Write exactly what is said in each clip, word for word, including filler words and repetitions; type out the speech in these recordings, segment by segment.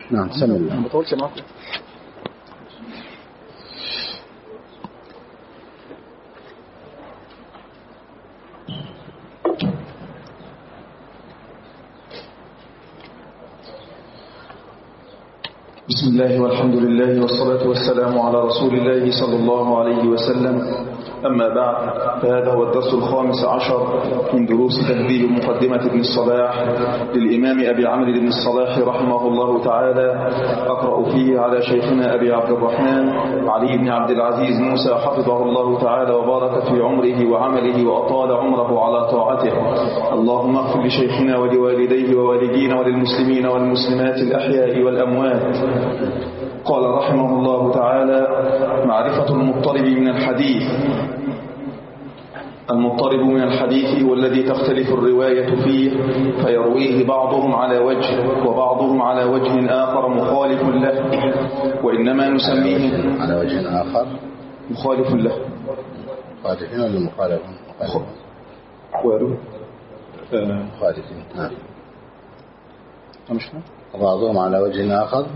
نعم سم الله. ما بطولش معك. بسم الله والحمد لله والصلاة والسلام على رسول الله صلى الله عليه وسلم. أما بعد، فهذا هو الدرس الخامس عشر من دروس تهذيب مقدمة ابن الصلاح للإمام أبي عمرو بن الصلاح رحمه الله تعالى. أقرأ فيه على شيخنا أبي عبد الرحمن علي بن عبد العزيز موسى حفظه الله تعالى وبارك في عمره وعمله وأطال عمره على طاعته. اللهم اغفر لشيخنا ولوالديه ووالدينا وللمسلمين والمسلمات الأحياء والأموات. قال رحمه الله تعالى: معرفة المضطرب من الحديث. المضطرب من الحديث هو الذي تختلف الرواية فيه، فيرويه بعضهم على وجه وبعضهم على وجه آخر مخالف له، وإنما نسميه على وجه آخر مخالف له. مخالفين ولا مخالفون؟ مخالفين. مخالفين. نعم. مش بعضهم على وجه آخر.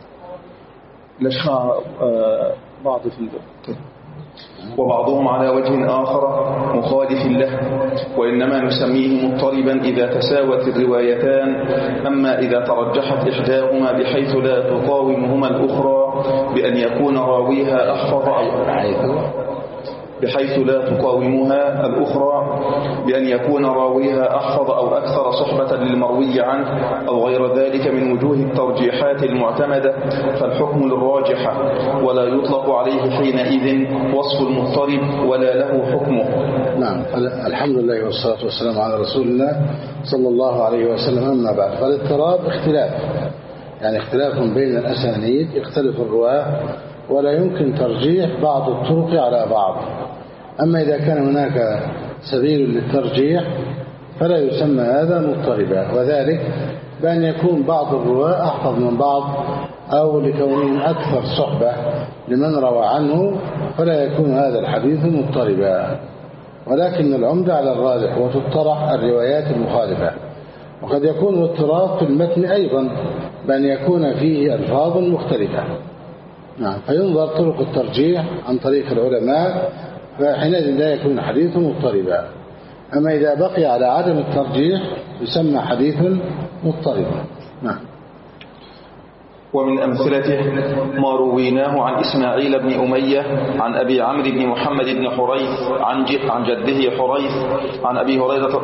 لشخع بعض في وبعضهم على وجه آخر مخالف له، وإنما نسميه مضطربا إذا تساوت الروايتان. أما إذا ترجحت إحداهما بحيث لا تقاومهما الأخرى بأن يكون راويها أحفظ أو بحيث لا تقاومها الأخرى بأن يكون راويها أحفظ أو أكثر صحبة للمروي عنه أو غير ذلك من وجوه الترجيحات المعتمدة، فالحكم للراجحة، ولا يطلق عليه حينئذ وصف المضطرب ولا له حكمه. نعم. الحمد لله والصلاة والسلام على رسول الله صلى الله عليه وسلم. أما بعد، فالاضطراب اختلاف، يعني اختلاف بين الأسانيد، يختلف الرواة، ولا يمكن ترجيح بعض الطرق على بعض. أما إذا كان هناك سبيل للترجيح فلا يسمى هذا مضطربا، وذلك بأن يكون بعض الرواة أحفظ من بعض، أو لكونهم أكثر صحبة لمن روى عنه، فلا يكون هذا الحديث مضطربا. ولكن العمدة على الراجح وتطرح الروايات المخالفة. وقد يكون الاضطراب في المتن أيضا بأن يكون فيه ألفاظ مختلفة. نعم. فينظر طرق الترجيح عن طريق العلماء، فحينئذ لا يكون حديث مضطربا. أما إذا بقي على عدم الترجيح يسمى حديث مضطربا. نعم. ومن أمثلته ما رويناه عن إسماعيل بن أمية عن أبي عمرو بن محمد بن حريث عن عن جده حريث عن أبي هريرة.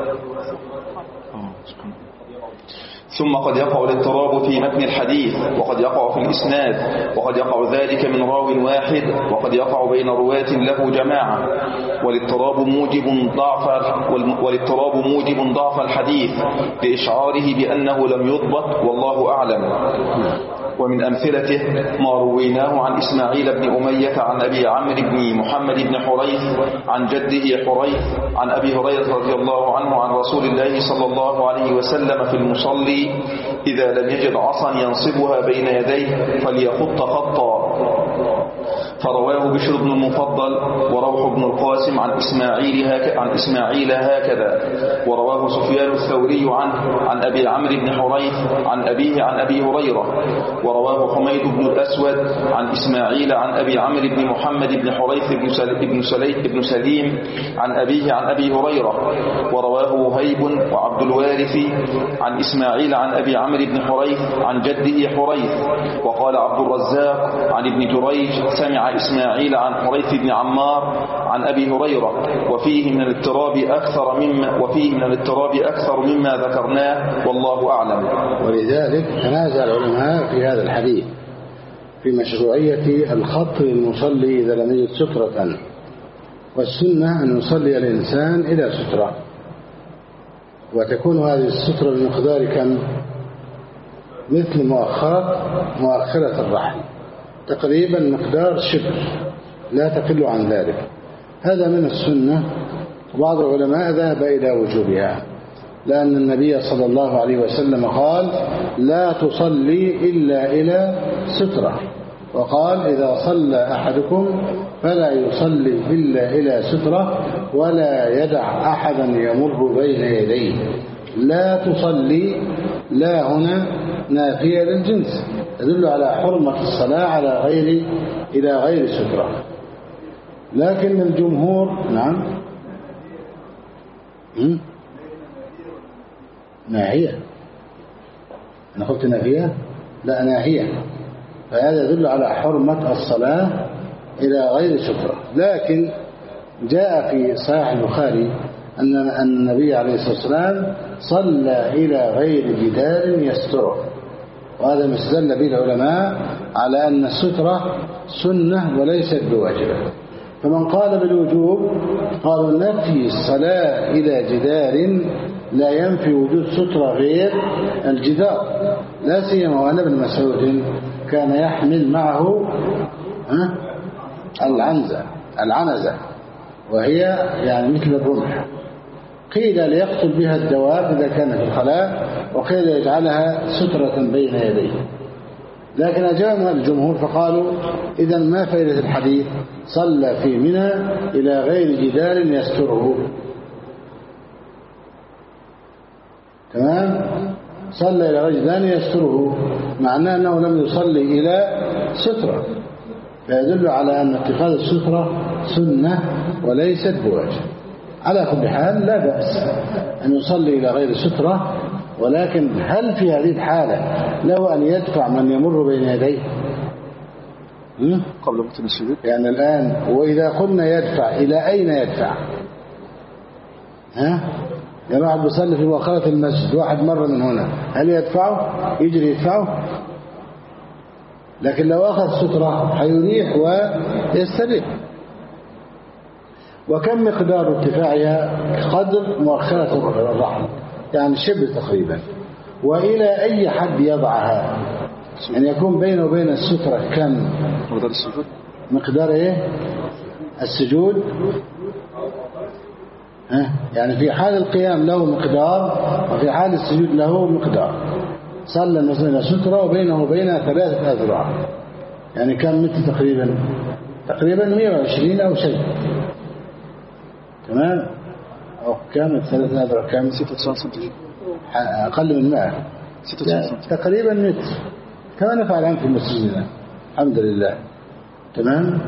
ثم قد يقع الاضطراب في متن الحديث، وقد يقع في الإسناد، وقد يقع ذلك من راو واحد، وقد يقع بين رواة له جماعة. والاضطراب موجب ضعف والاضطراب موجب ضعف الحديث لإشعاره بأنه لم يضبط، والله أعلم. ومن أمثلته ما رويناه عن إسماعيل بن أمية عن أبي عمرو بن محمد بن حريث عن جده حريث عن أبي هريرة رضي الله عنه عن رسول الله صلى الله عليه وسلم في المصلي: إذا لم يجد عصا ينصبها بين يديه فليخط خطا. فرواه بشر بن المفضل وروح بن القاسم عن إسماعيل هك... عن إسماعيل هكذا. ورواه سفيان الثوري عنه عن أبي عمرو بن حريث عن أبيه عن أبي هريرة. ورواه حميد بن الأسود عن إسماعيل عن أبي عمرو بن محمد بن حريث بن, سل... بن, سلي... بن سليم عن أبيه عن أبي هريرة. ورواه وهيب وعبد الوارث عن إسماعيل عن أبي عمرو بن حريث عن جده حريث. وقال عبد الرزاق عن ابن جريج: سمع إسماعيل عن حريث بن عمار عن أبي هريرة. وفيه من الاضطراب أكثر مما وفيه من الاضطراب أكثر مما ذكرناه، والله أعلم. ولذلك تنازع العلماء في هذا الحديث في مشروعية الخط للمصلي إذا لم يجد سترة. والسنة أن يصلي الإنسان إلى سترة، وتكون هذه السترة بمقدار كم؟ مثل مؤخرة مؤخرة الرحل، تقريبا مقدار شبر، لا تقل عن ذلك. هذا من السنة. وبعض العلماء ذهب إلى وجوبها، لأن النبي صلى الله عليه وسلم قال: لا تصلي إلا إلى سترة. وقال: إذا صلى أحدكم فلا يصلي إلا إلى سترة، ولا يدع أحدا يمر بين يديه. لا تصلي، لا هنا نافية للجنس تدل على حرمة الصلاة على غير إلى غير سترة. لكن الجمهور نعم ناهية. أنا قلت نافية لا ناهية، فهذا يدل على حرمة الصلاة إلى غير سترة. لكن جاء في صحيح البخاري أن النبي عليه الصلاة والسلام صلى إلى غير جدار يستره، وهذا ما استدل به العلماء على أن السترة سنة وليست بواجبة. فمن قال بالوجوب قالوا نفي الصلاة إلى جدار لا ينفي وجود سترة غير الجدار، لا سيما وأن ابن مسعود كان يحمل معه العنزة العنزة وهي يعني مثل الرمح، قيل ليقتل بها الدواب إذا كان في الخلاء، وقيل يجعلها سترة بين يديه. لكن أجاب الجمهور فقالوا إذا ما فائدة الحديث صلى في منى إلى غير جدار يستره. تمام، صلى إلى غير جدار يستره معناه أنه لم يصلي إلى سترة، فيدل على أن اتخاذ السترة سنة وليست بواجب. على كل حال لا بأس أن يصلي إلى غير سترة، ولكن هل في هذه الحالة له أن يدفع من يمر بين يديه قبل وقت السجود؟ يعني الآن وإذا قلنا يدفع إلى أين يدفع؟ ها؟ يعني واحد بيصلي في مؤخرة المسجد، واحد مر من هنا، هل يدفعه؟ يجري يدفعه؟ لكن لو أخذ سترة حيريح ويستريح. وكم مقدار ارتفاعها؟ قدر مؤخرة الرحم، يعني شبه تقريبا. وإلى أي حد يضعها؟ أن يكون بينه وبين السترة كم؟ مقدار السجود. مقدار إيه؟ السجود. ها؟ يعني في حال القيام له مقدار، وفي حال السجود له مقدار. صلى مثلا سترة وبينه وبينها ثلاثة أذرع، يعني كم متر تقريبا؟ تقريبا مئة وعشرين أو شيء. تمام؟ أو كم ثلاثة أذرع؟ كم؟ ستة وتسعين سنتيمتر، أقل من مئة، تقريبا متر، كما نفعل الآن في مسجدنا الحمد لله. تمام.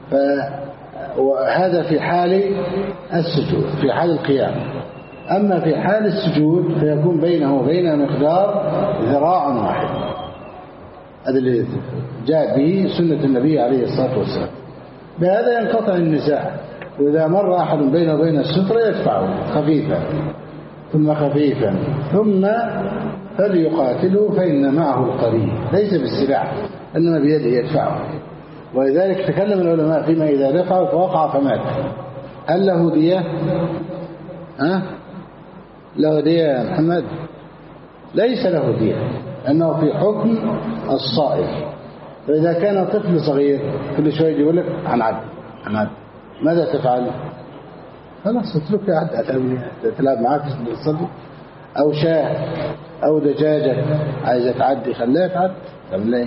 فهذا في حال السجود، في حال القيام. أما في حال السجود فيكون بينه وبين مقدار ذراع واحد، هذا اللي جاء به سنة النبي عليه الصلاة والسلام. بهذا ينقطع النزاع. وإذا مر أحد بينه وبين السترة يدفعه خفيفا ثم خفيفا ثم فليقاتله فإن معه القرين، ليس بالسلاح إنما بيده يدفعه. ولذلك تكلم العلماء فيما إذا دفعه فوقع فمات، هل له دية؟ ها؟ له دية يا محمد؟ ليس له دية، أنه في حكم الصائف. فإذا كان طفل صغير كل شوية يقول لك هنعد هنعد، ماذا تفعل؟ خلاص اتركه يعد، تلعب معاك تصلي. أو شاة أو دجاجة عايزة تعدي خليها تعد، طب ليه؟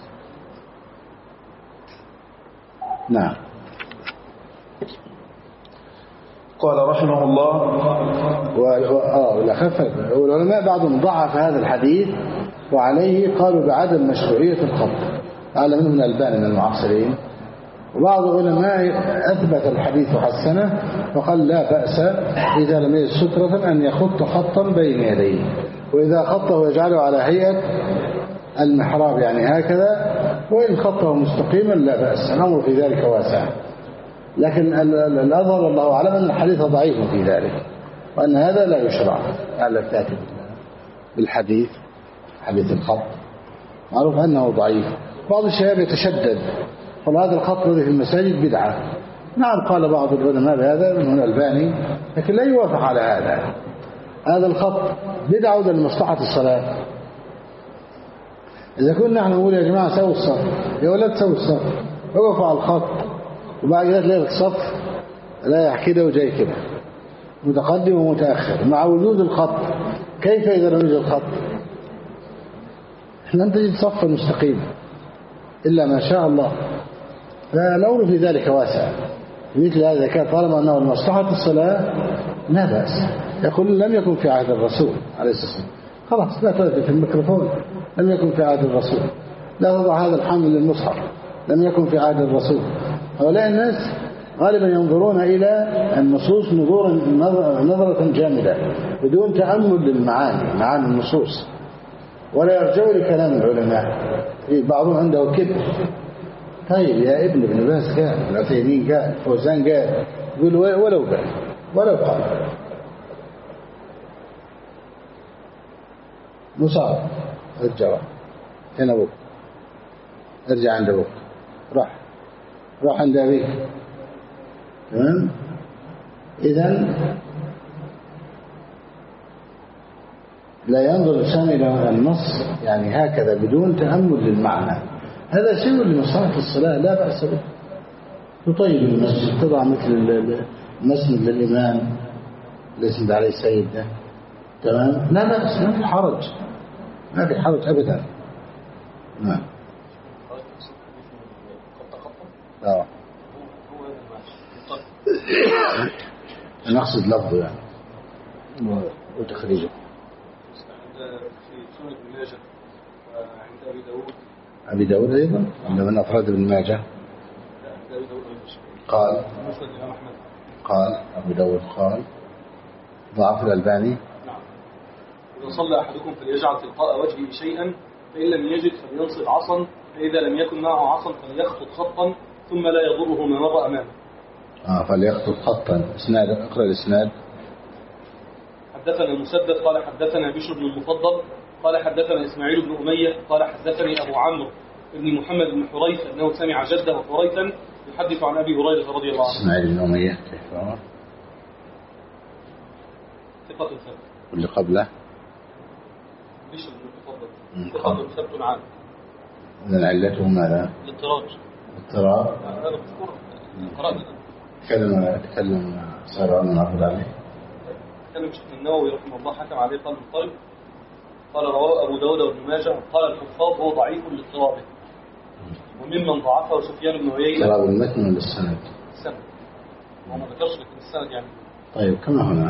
نعم. قال رحمه الله والعلماء بعضهم ضعف هذا الحديث وعليه قالوا بعدم مشروعية الخط، على منهم الألباني من المعاصرين. وبعض العلماء أثبت الحديث حسنه وقال لا بأس إذا لم يجد سترة أن يخط خطا بين يديه، وإذا خطه يجعله على هيئة المحراب يعني هكذا، وإن خطه مستقيما لا بأس، الأمر في ذلك واسع. لكن الأظهر والله أعلم أن الحديث ضعيف في ذلك، وأن هذا لا يشرع على الكاتب بالحديث، حديث الخط معروف أنه ضعيف. بعض الشباب يتشدد قال هذا الخط الذي في المساجد بدعة. نعم قال بعض العلماء بهذا منهم الألباني، لكن لا يوافق على هذا. هذا الخط بدعة وده لمصلحة الصلاة. إذا كنا نحن نقول يا جماعة سووا الصف، يا ولد سووا الصف، وقفوا على الخط، وبعد كده تلاقي الصف لا يحكي ده وجاي كده متقدم ومتأخر مع وجود الخط. كيف إذا لم يوجد الخط؟ لن تجد صفا مستقيما إلا ما شاء الله. فالأمر في ذلك واسع. مثل هذا كان طالما أنه لمصلحة الصلاة لا بأس. يقول لم يكن في عهد الرسول عليه الصلاة والسلام، خلاص لا تلفت الميكروفون، لم يكن في عهد الرسول. لا تضع هذا الحمل للمصحف، لم يكن في عهد الرسول. هؤلاء الناس غالبا ينظرون إلى النصوص نظورا نظرة جامدة بدون تأمل للمعاني، معاني النصوص، ولا يرجعوا لكلام العلماء. بعضهم عنده كبر. طيب يا ابن ابن باز قال، العثيمين قال، فوزان قال، يقول ولو قال ولو قال. مصاب ارجع هنا ابوك، ارجع عند ابوك، راح راح عند ابيك. تمام. اذا لا ينظر الإنسان إلى النص يعني هكذا بدون تأمل للمعنى. هذا شيء لمصلحة الصلاة لا بأس به. تطيب المسجد، تضع مثل المسند للإمام الذي عليه السيد ده. تمام. لا بأس، ما في حرج، ما في حرج أبدا. نعم. اه نقصد لفظه يعني وتخريجه. في سنة ابن ماجه وعند أبي داود. أبي داود أيضا من أفراد ابن ماجه. قال قال أبو داود قال ضعف الألباني. نعم. إذا صلى أحدكم فليجعل تلقاء وجهه شيئا، فإن لم يجد فلينصب عصا، فإذا لم يكن معه عصا فليخطط خطا ثم لا يضره ما مر أمامه. آه فليخطط خطا. اسناد، اقرأ الاسناد. حدثنا مسدد قال حدثنا بشر بن المفضل قال حدثنا إسماعيل بن أمية قال حدثني أبو عمرو بن محمد بن حريث أنه سمع جده حريثا يحدث عن أبي هريرة رضي الله عنه. إسماعيل بن أمية كيف هو؟ ثقة ثبت. واللي قبله بشر بن المفضل ثقة ثبت عنه. إذن علته ماذا؟ الاضطراب. الاضطراب. هذا مذكور قرأنا. تكلم تكلم صار عن عبد عليه. تكلم شيخ النووي رحمه الله حكم عليه قال مضطرب. قال رواه أبو داود وابن ماجه قال الحفاظ هو ضعيف لاضطرابه. وممن ضعفه سفيان بن عيينة. اضطراب المتن ولا السند؟ السند. وما ذكرش لكن السند يعني. طيب كما هنا.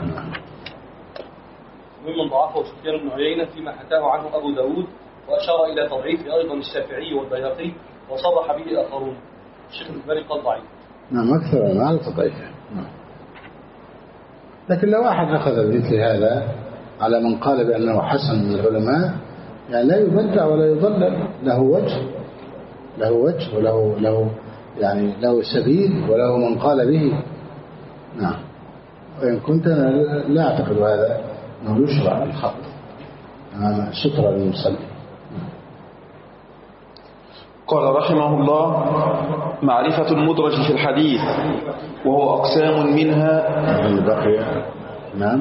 وممن ضعفه سفيان بن عيينة فيما حكاه عنه أبو داود، وأشار إلى تضعيف أيضا الشافعي والبيهقي وصرح به آخرون. الشيخ الألباني قال ضعيف. نعم أكثر ما على تضعيفه. نعم. لكن لو واحد أخذ بمثل هذا على من قال بأنه حسن من العلماء يعني لا يبدع ولا يضلل، له وجه له وجه وله له يعني له سبيل وله من قال به. نعم. وإن كنت أنا لا أعتقد هذا أنه يشرع الخط أمام سترة للمصلي. قال رحمه الله: معرفة المدرج في الحديث وهو أقسام منها البقية. نعم.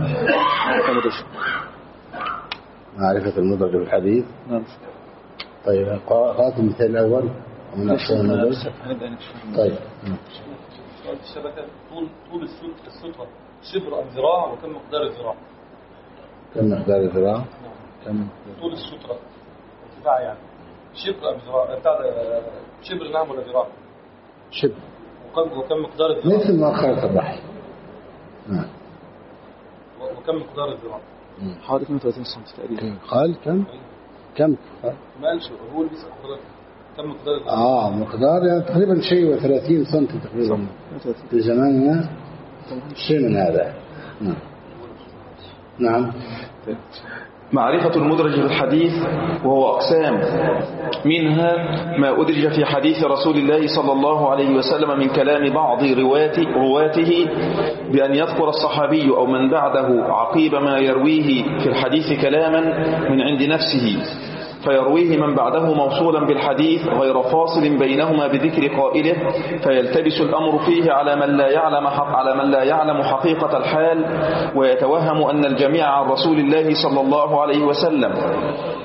معرفة المدرج في الحديث. نعم. طيب قرأت المثال الأول ومن أقسام المدرج. طيب. الشبكة طول طول السترة شبر أم ذراع، وكم مقدار الذراع؟ كم مقدار الذراع؟ كم طول السترة ارتفاع يعني شبر أم ذراع بتاع شبر نعم ولا ذراع؟ شبر. وكم وكم مقدار الذراع؟ مثل مؤخرة الرحل. نعم. وكم مقدار الذراع؟ حوالي اثنين وثلاثين سنتي تقريبا. قال كم؟ كم؟ ما قالش هو اللي بيسأل حضرتك كم مقدار الذراع؟ اه مقدار يعني تقريبا شيء وثلاثين سنتي تقريبا في زماننا، شيء من هذا. نعم. نعم. معرفة المدرج في الحديث وهو أقسام منها ما أدرج في حديث رسول الله صلى الله عليه وسلم من كلام بعض رواته بأن يذكر الصحابي أو من بعده عقيب ما يرويه في الحديث كلاما من عند نفسه فيرويه من بعده موصولا بالحديث غير فاصل بينهما بذكر قائله، فيلتبس الأمر فيه على من لا يعلم حق على من لا يعلم حقيقة الحال، ويتوهم أن الجميع عن رسول الله صلى الله عليه وسلم.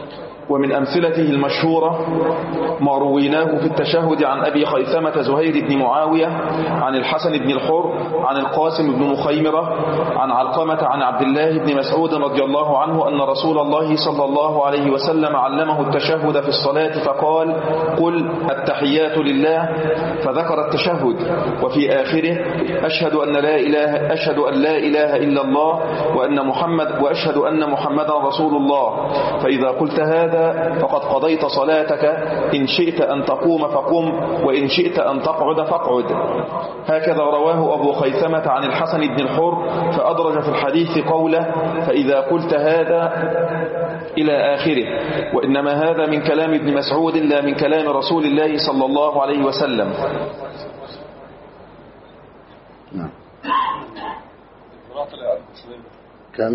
ومن أمثلته المشهورة ما رويناه في التشهد عن أبي خيثمة زهير بن معاوية عن الحسن بن الحر عن القاسم بن مخيمرة عن علقمة عن عبد الله بن مسعود رضي الله عنه أن رسول الله صلى الله عليه وسلم علمه التشهد في الصلاة فقال: قل التحيات لله، فذكر التشهد وفي آخره: أشهد أن لا إله أشهد أن لا إله إلا الله وأن محمد وأشهد أن محمدا رسول الله، فإذا قلت هذا فقد قضيت صلاتك، إن شئت أن تقوم فقم وإن شئت أن تقعد فاقعد. هكذا رواه أبو خيثمة عن الحسن بن الحر، فأدرج في الحديث قوله: فإذا قلت هذا إلى آخره، وإنما هذا من كلام ابن مسعود لا من كلام رسول الله صلى الله عليه وسلم. كم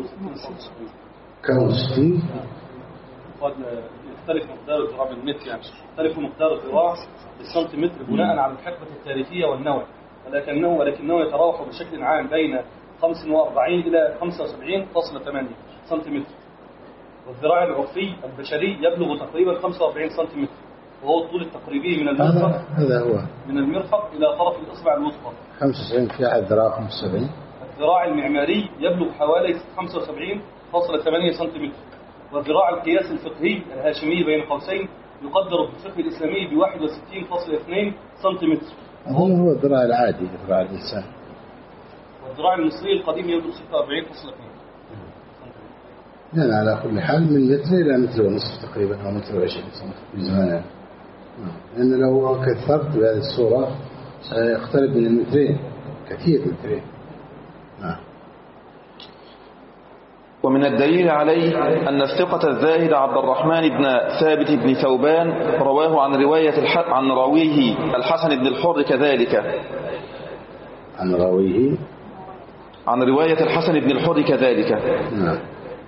كم ستين قد يختلف مقدار الذراع بالمتر، يعني يختلف مقدار الذراع بالسنتيمتر بناء على الحقبة التاريخية والنوع، ولكنه ولكنه يتراوح بشكل عام بين خمسة وأربعين إلى خمسة وسبعين فاصلة ثمانية سنتيمتر، والذراع العرفي البشري يبلغ تقريبا خمسة وأربعين سنتيمتر، وهو الطول التقريبي من المرفق هذا هو من المرفق إلى طرف الإصبع الوسطى. خمسة وسبعين في أحد ذراع خمسة وسبعين. الذراع المعماري يبلغ حوالي خمسة وسبعين فاصلة ثمانية سنتيمتر، والذراع القياس الفقهي الهاشمي بين قوسين يقدر في الفقه الإسلامي ب واحد وستين فاصلة اثنين سنتيمتر، هذا هو الذراع العادي ذراع الإنسان. والذراع المصري القديم يبلغ ستة وأربعين فاصلة اثنين سنتيمتر. يعني على كل حال من متر إلى متر ونصف تقريبا أو متر وعشرين سنتيمتر في زماننا، لأن لو كثرت بهذه الصورة سيقترب من المترين كثير مترين. نعم. ومن الدليل عليه أن الثقة الزاهد عبد الرحمن بن ثابت بن ثوبان رواه عن رواية الح... عن راويه الحسن بن الحر كذلك عن راويه عن رواية الحسن بن الحر كذلك. نعم.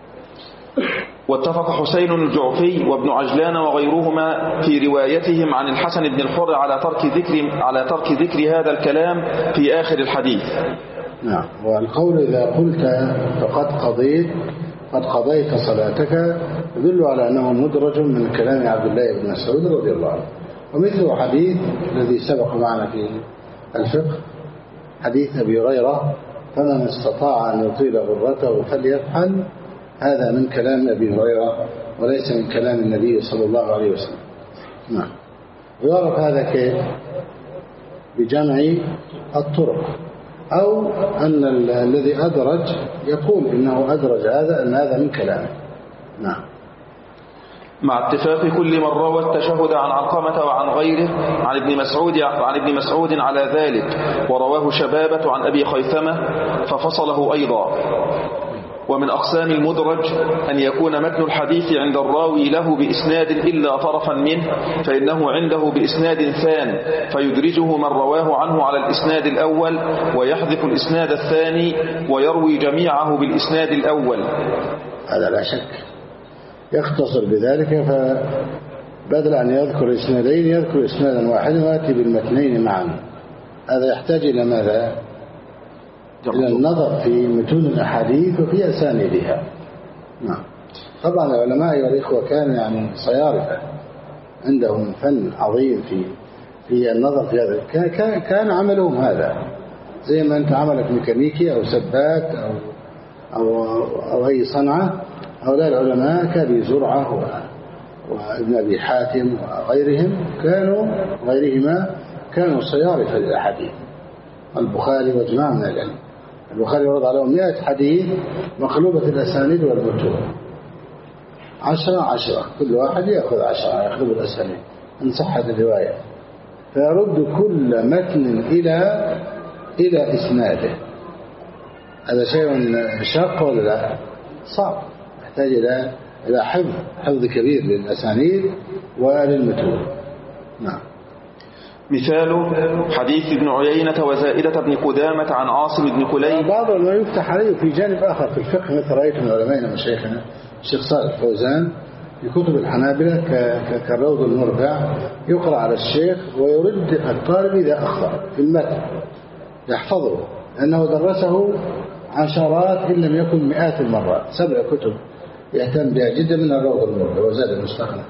واتفق حسين الجعفي وابن عجلان وغيرهما في روايتهم عن الحسن بن الحر على ترك ذكر على ترك ذكر هذا الكلام في آخر الحديث. نعم. والقول إذا قلت فقد قضيت قد قضيت صلاتك يدل على أنه مدرج من كلام عبد الله بن مسعود رضي الله عنه، ومثل حديث الذي سبق معنا في الفقه حديث أبي هريرة: فمن استطاع أن يطيل غرته فليفعل. هذا من كلام أبي هريرة وليس من كلام النبي صلى الله عليه وسلم. نعم. ويعرف هذا كيف؟ بجمع الطرق، أو أن الذي أدرج يقول إنه أدرج هذا أن هذا من كلامه. نعم. مع اتفاق كل من روى التشهد عن علقمة وعن غيره عن ابن مسعود عن ابن مسعود على ذلك، ورواه شبابة عن أبي خيثمة ففصله أيضا. ومن أقسام المدرج أن يكون متن الحديث عند الراوي له بإسناد إلا طرفا منه، فإنه عنده بإسناد ثان فيدرجه من رواه عنه على الإسناد الأول، ويحذف الإسناد الثاني ويروي جميعه بالإسناد الأول. هذا لا شك يختصر بذلك، فبدل أن يذكر إسنادين يذكر إسنادا واحدا ويأتي بالمتنين معا. هذا يحتاج إلى ماذا؟ إلى النظر في متون الأحاديث وفي أسانيدها. نعم. طبعا العلماء والإخوة كانوا يعني صيارفة، عندهم فن عظيم في في النظر في هذا. كان كان عملهم هذا، زي ما أنت عملك ميكانيكي أو سباك أو أو أو أي صنعة. هؤلاء العلماء كأبي زرعة وابن أبي حاتم وغيرهم كانوا غيرهما كانوا صيارفة للأحاديث. البخاري وجماعة من العلم، البخاري ورد عليهم مئة حديث مقلوبة الأسانيد والمتون، عشرة عشرة، كل واحد يأخذ عشرة يقلب الأسانيد إن صحت الرواية، فيرد كل متن إلى إلى إسناده. هذا شيء شاق ولا لا؟ صعب، يحتاج إلى إلى حفظ حفظ كبير للأسانيد وللمتون. نعم. مثال حديث ابن عيينة وزائدة بن قدامة عن عاصم بن كليب. بعض ما يفتح عليه في جانب آخر في الفقه، مثل رأيت من علمائنا وشيخنا الشيخ صالح فوزان في كتب الحنابلة كالروض المربع، يقرأ على الشيخ ويرد الطالب إذا أخطأ في المتن يحفظه، لأنه درسه عشرات إن لم يكن مئات المرات، سبع كتب يهتم بها جدا من الروض المرضى وزاد المستخلف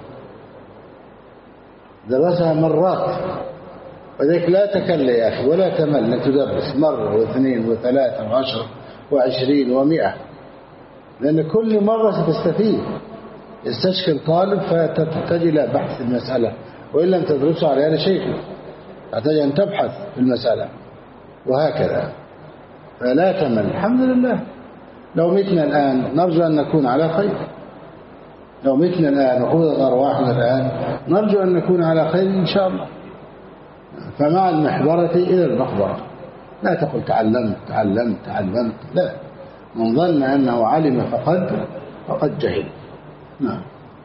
درسها مرات، وذلك لا تكل يا أخي ولا تمل أن تدرس مرة واثنين وثلاثة وعشر وعشرين ومئة، لأن كل مرة ستستفيد. يستشكل طالب فتحتاج إلى بحث المسألة، وإن لم تدرسه على هذا شيء تحتاج أن تبحث في المسألة، وهكذا. فلا تمل. الحمد لله لو متنا الآن نرجو أن نكون على خير، لو متنا الآن وخذت أرواحنا الآن نرجو أن نكون على خير إن شاء الله. فمع المحبرة إلى المقبرة، لا تقل تعلمت تعلمت تعلمت، لا، من ظن أنه علم فقد فقد جهل. نعم.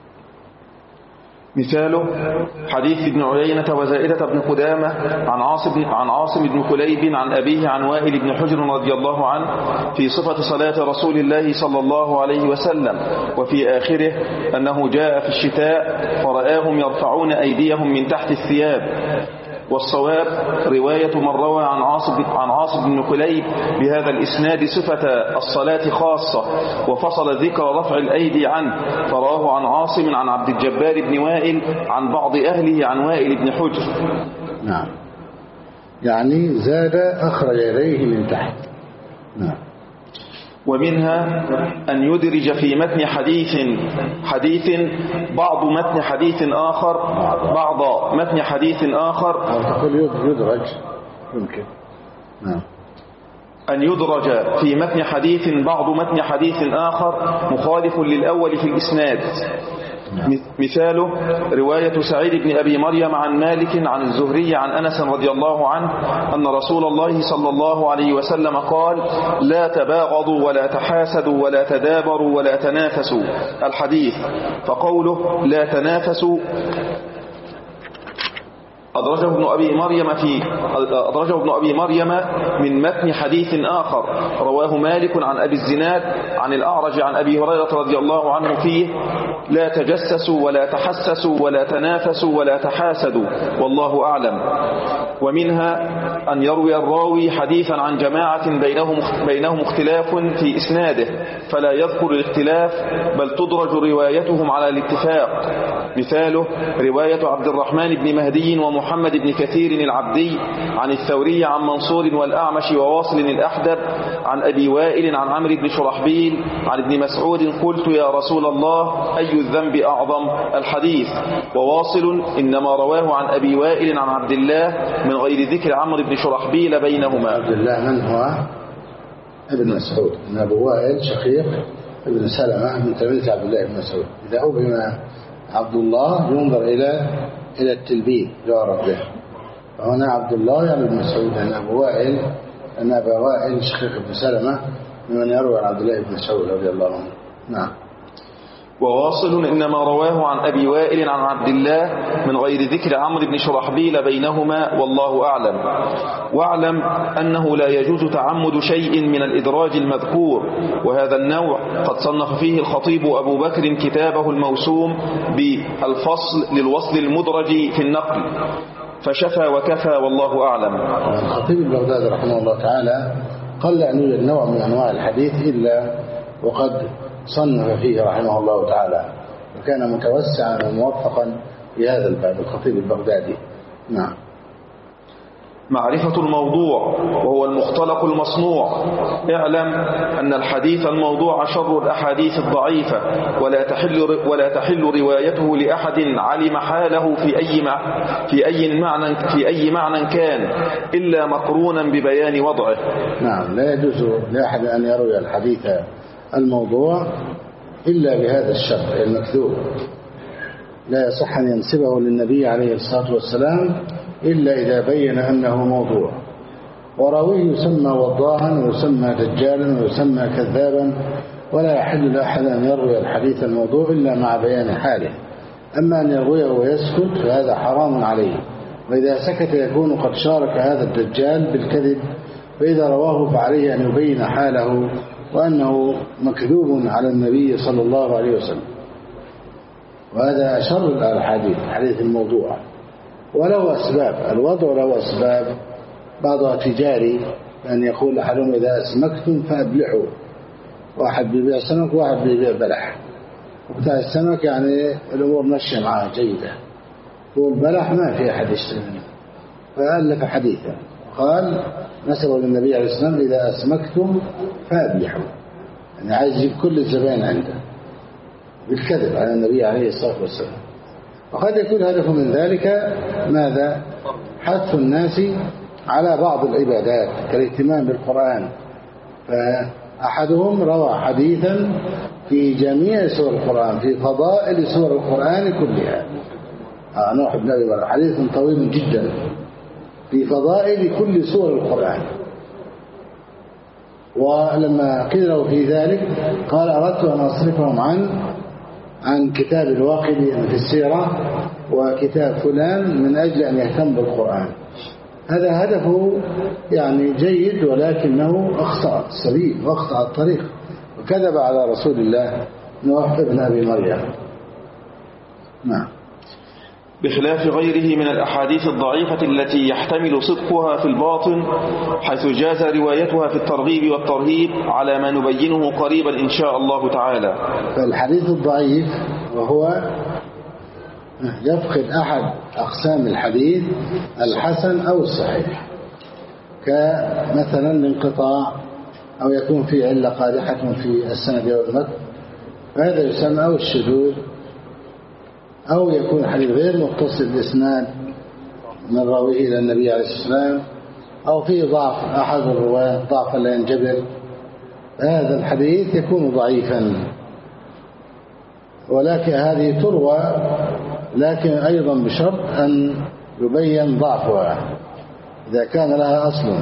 مثاله حديث ابن عيينة وزائدة بن قدامة عن عاصم عن عاصم بن كليب عن أبيه عن وائل بن حجر رضي الله عنه في صفة صلاة رسول الله صلى الله عليه وسلم، وفي آخره أنه جاء في الشتاء فرآهم يرفعون أيديهم من تحت الثياب. والصواب رواية من روى عن عاصم عن عاصم بن كليب بهذا الإسناد صفة الصلاة خاصة، وفصل ذكر رفع الأيدي عنه، فراه عن عاصم عن عبد الجبار بن وائل عن بعض أهله عن وائل بن حجر. نعم، يعني زاد أخرج يديه من تحت. نعم. ومنها أن يدرج في متن حديث حديث بعض متن حديث آخر بعض متن حديث آخر أو تقول يدرج يمكن. نعم. أن يدرج في متن حديث بعض متن حديث آخر مخالف للأول في الإسناد. مثاله رواية سعيد بن أبي مريم عن مالك عن الزهري عن أنس رضي الله عنه أن رسول الله صلى الله عليه وسلم قال: لا تباغضوا ولا تحاسدوا ولا تدابروا ولا تنافسوا الحديث. فقوله لا تنافسوا أدرجه ابن أبي مريم في أدرجه ابن أبي مريم من متن حديث آخر رواه مالك عن أبي الزناد عن الأعرج عن أبي هريرة رضي الله عنه فيه: لا تجسسوا ولا تحسسوا ولا تنافسوا ولا تحاسدوا والله أعلم. ومنها أن يروي الراوي حديثا عن جماعة بينهم بينهم اختلاف في إسناده فلا يذكر الاختلاف بل تدرج روايتهم على الاتفاق. مثاله رواية عبد الرحمن بن مهدي ومحمد بن كثير العبدي عن الثوري عن منصور والأعمش وواصل الأحدب عن أبي وائل عن عمرو بن شرحبيل عن ابن مسعود: قلت يا رسول الله أي الذنب أعظم؟ الحديث. وواصل إنما رواه عن أبي وائل عن عبد الله من غير ذكر عمرو بن شرحبيل بينهما. عبد الله من هو؟ ابن مسعود، من أبو وائل شقيق ابن سلمة من تلميذ عبد الله بن مسعود. إذا أبهم عبد الله ينظر إلى إلى التلبيد يعرف به، فهنا عبد الله يعني ابن مسعود، أن أبو وائل أن أبا وائل شقيق ابن سلمة ممن يروي عن عبد الله بن مسعود رضي الله عنه. نعم. وواصل إنما رواه عن أبي وائل عن عبد الله من غير ذكر عمرو بن شرحبيل بينهما والله أعلم. واعلم أنه لا يجوز تعمد شيء من الإدراج المذكور، وهذا النوع قد صنف فيه الخطيب أبو بكر كتابه الموسوم بالفصل للوصل المدرج في النقل، فشفى وكفى والله أعلم. الخطيب البغدادي رحمه الله تعالى قل أن يوجد نوع من أنواع الحديث إلا وقد صنف فيه رحمه الله تعالى، وكان متوسعا وموفقا في هذا الباب الخطيب البغدادي. نعم. معرفة الموضوع وهو المختلق المصنوع. اعلم أن الحديث الموضوع شر الأحاديث الضعيفة، ولا تحل ولا تحل روايته لأحد علم حاله في أي مع في أي معنى في أي معنى كان إلا مقرونا ببيان وضعه. نعم، لا يجوز لأحد أن يروي الحديث الموضوع إلا بهذا الشرط المكذوب، لا يصح أن ينسبه للنبي عليه الصلاة والسلام إلا إذا بين أنه موضوع. وراويه يسمى وضاعا ويسمى دجالا ويسمى كذابا، ولا يحل لأحد أن يروي الحديث الموضوع إلا مع بيان حاله. أما أن يرويه ويسكت فهذا حرام عليه، وإذا سكت يكون قد شارك هذا الدجال بالكذب، فإذا رواه فعليه أن يبين حاله وأنه مكذوب على النبي صلى الله عليه وسلم. وهذا شر الحديث الحديث الموضوع، وله أسباب. الوضع له أسباب، بعضها تجاري، أن يقول أحدهم إذا أسمكتم فأبلحوا، واحد بيبيع سمك وواحد بيبيع بلح، وبتاع السمك يعني الأمور ماشية معاه جيدة، والبلح ما في أحد يشتري منه، فألف حديثا قال نسبه للنبي عليه الصلاة والسلام إذا أسمكتم فأبلحوا، يعني عايز يجيب كل الزبائن عنده بالكذب على النبي عليه الصلاة والسلام. وقد يكون هدف من ذلك ماذا؟ حث الناس على بعض العبادات كالاهتمام بالقرآن، فأحدهم روى حديثا في جميع سور القرآن، في فضائل سور القرآن كلها، نوح بن أبي مريم، حديث طويل جدا في فضائل كل سور القرآن. ولما قيل له في ذلك قال أردت أن أصرفهم عن عن كتاب الواقدي في السيرة وكتاب فلان من أجل أن يهتم بالقرآن. هذا هدفه يعني جيد، ولكنه أخطأ السبيل وأخطأ الطريق وكذب على رسول الله نوح بن أبي مريم. نعم. بخلاف غيره من الأحاديث الضعيفة التي يحتمل صدقها في الباطن، حيث جاز روايتها في الترغيب والترهيب على ما نبينه قريبا إن شاء الله تعالى. فالحديث الضعيف وهو يفقد أحد أقسام الحديث الحسن أو الصحيح، كمثلا الانقطاع، أو يكون في علة قادحة في السند أو المتن، فهذا يسمى أو الشذوذ، أو يكون حديث غير متصل الإسناد من راويه إلى النبي عليه الصلاة والسلام، أو فيه ضعف أحد الرواة ضعفا لا ينجبر، هذا الحديث يكون ضعيفا. ولكن هذه تروى، لكن أيضا بشرط أن يبين ضعفها إذا كان لها أصل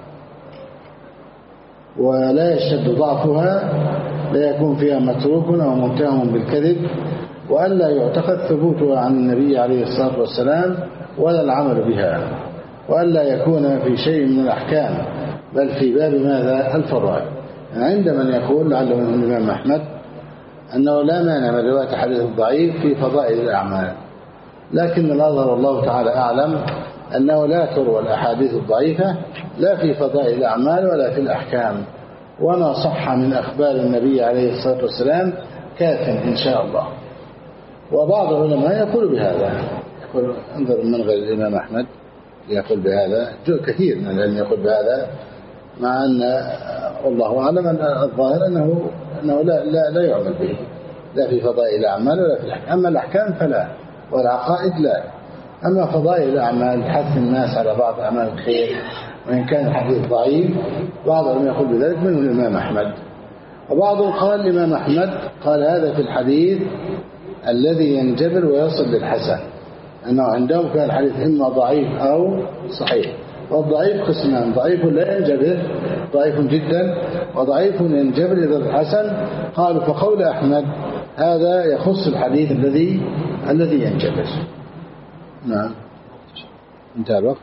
ولا يشتد ضعفها، لا يكون فيها متروك أو متهم بالكذب، وألا يعتقد ثبوتها عن النبي عليه الصلاة والسلام ولا العمل بها، وألا يكون في شيء من الأحكام، بل في باب ماذا؟ الفضائل. يعني عند من يقول لعله من الإمام أحمد أنه لا مانع من رواية حديث الضعيف في فضائل الأعمال، لكن الأظهر والله تعالى أعلم أنه لا تروى الأحاديث الضعيفة لا في فضائل الأعمال ولا في الأحكام، وما صح من أخبار النبي عليه الصلاة والسلام كاف إن شاء الله. وبعض العلماء يقول بهذا، يقول انظر من غير الإمام أحمد يقول بهذا، كثير من العلم يقول بهذا، مع أن والله أعلم أن الظاهر أنه, أنه لا, لا, لا يعمل به لا في فضائل الأعمال ولا في الأحكام. أما الأحكام فلا، والعقائد لا. أما فضائل الأعمال حث الناس على بعض أعمال الخير، وإن كان الحديث ضعيف بعضهم يقول بذلك منه الإمام أحمد. وبعضهم قال الإمام أحمد قال هذا في الحديث الذي ينجبر ويصل للحسن، أنه عندهم كان الحديث إما ضعيف أو صحيح. والضعيف قسمان، ضعيف لا ينجبر ضعيف جدا، وضعيف ينجبر إلى الحسن. قالوا فقول أحمد هذا يخص الحديث الذي الذي ينجبر. نعم. انتهى الوقت.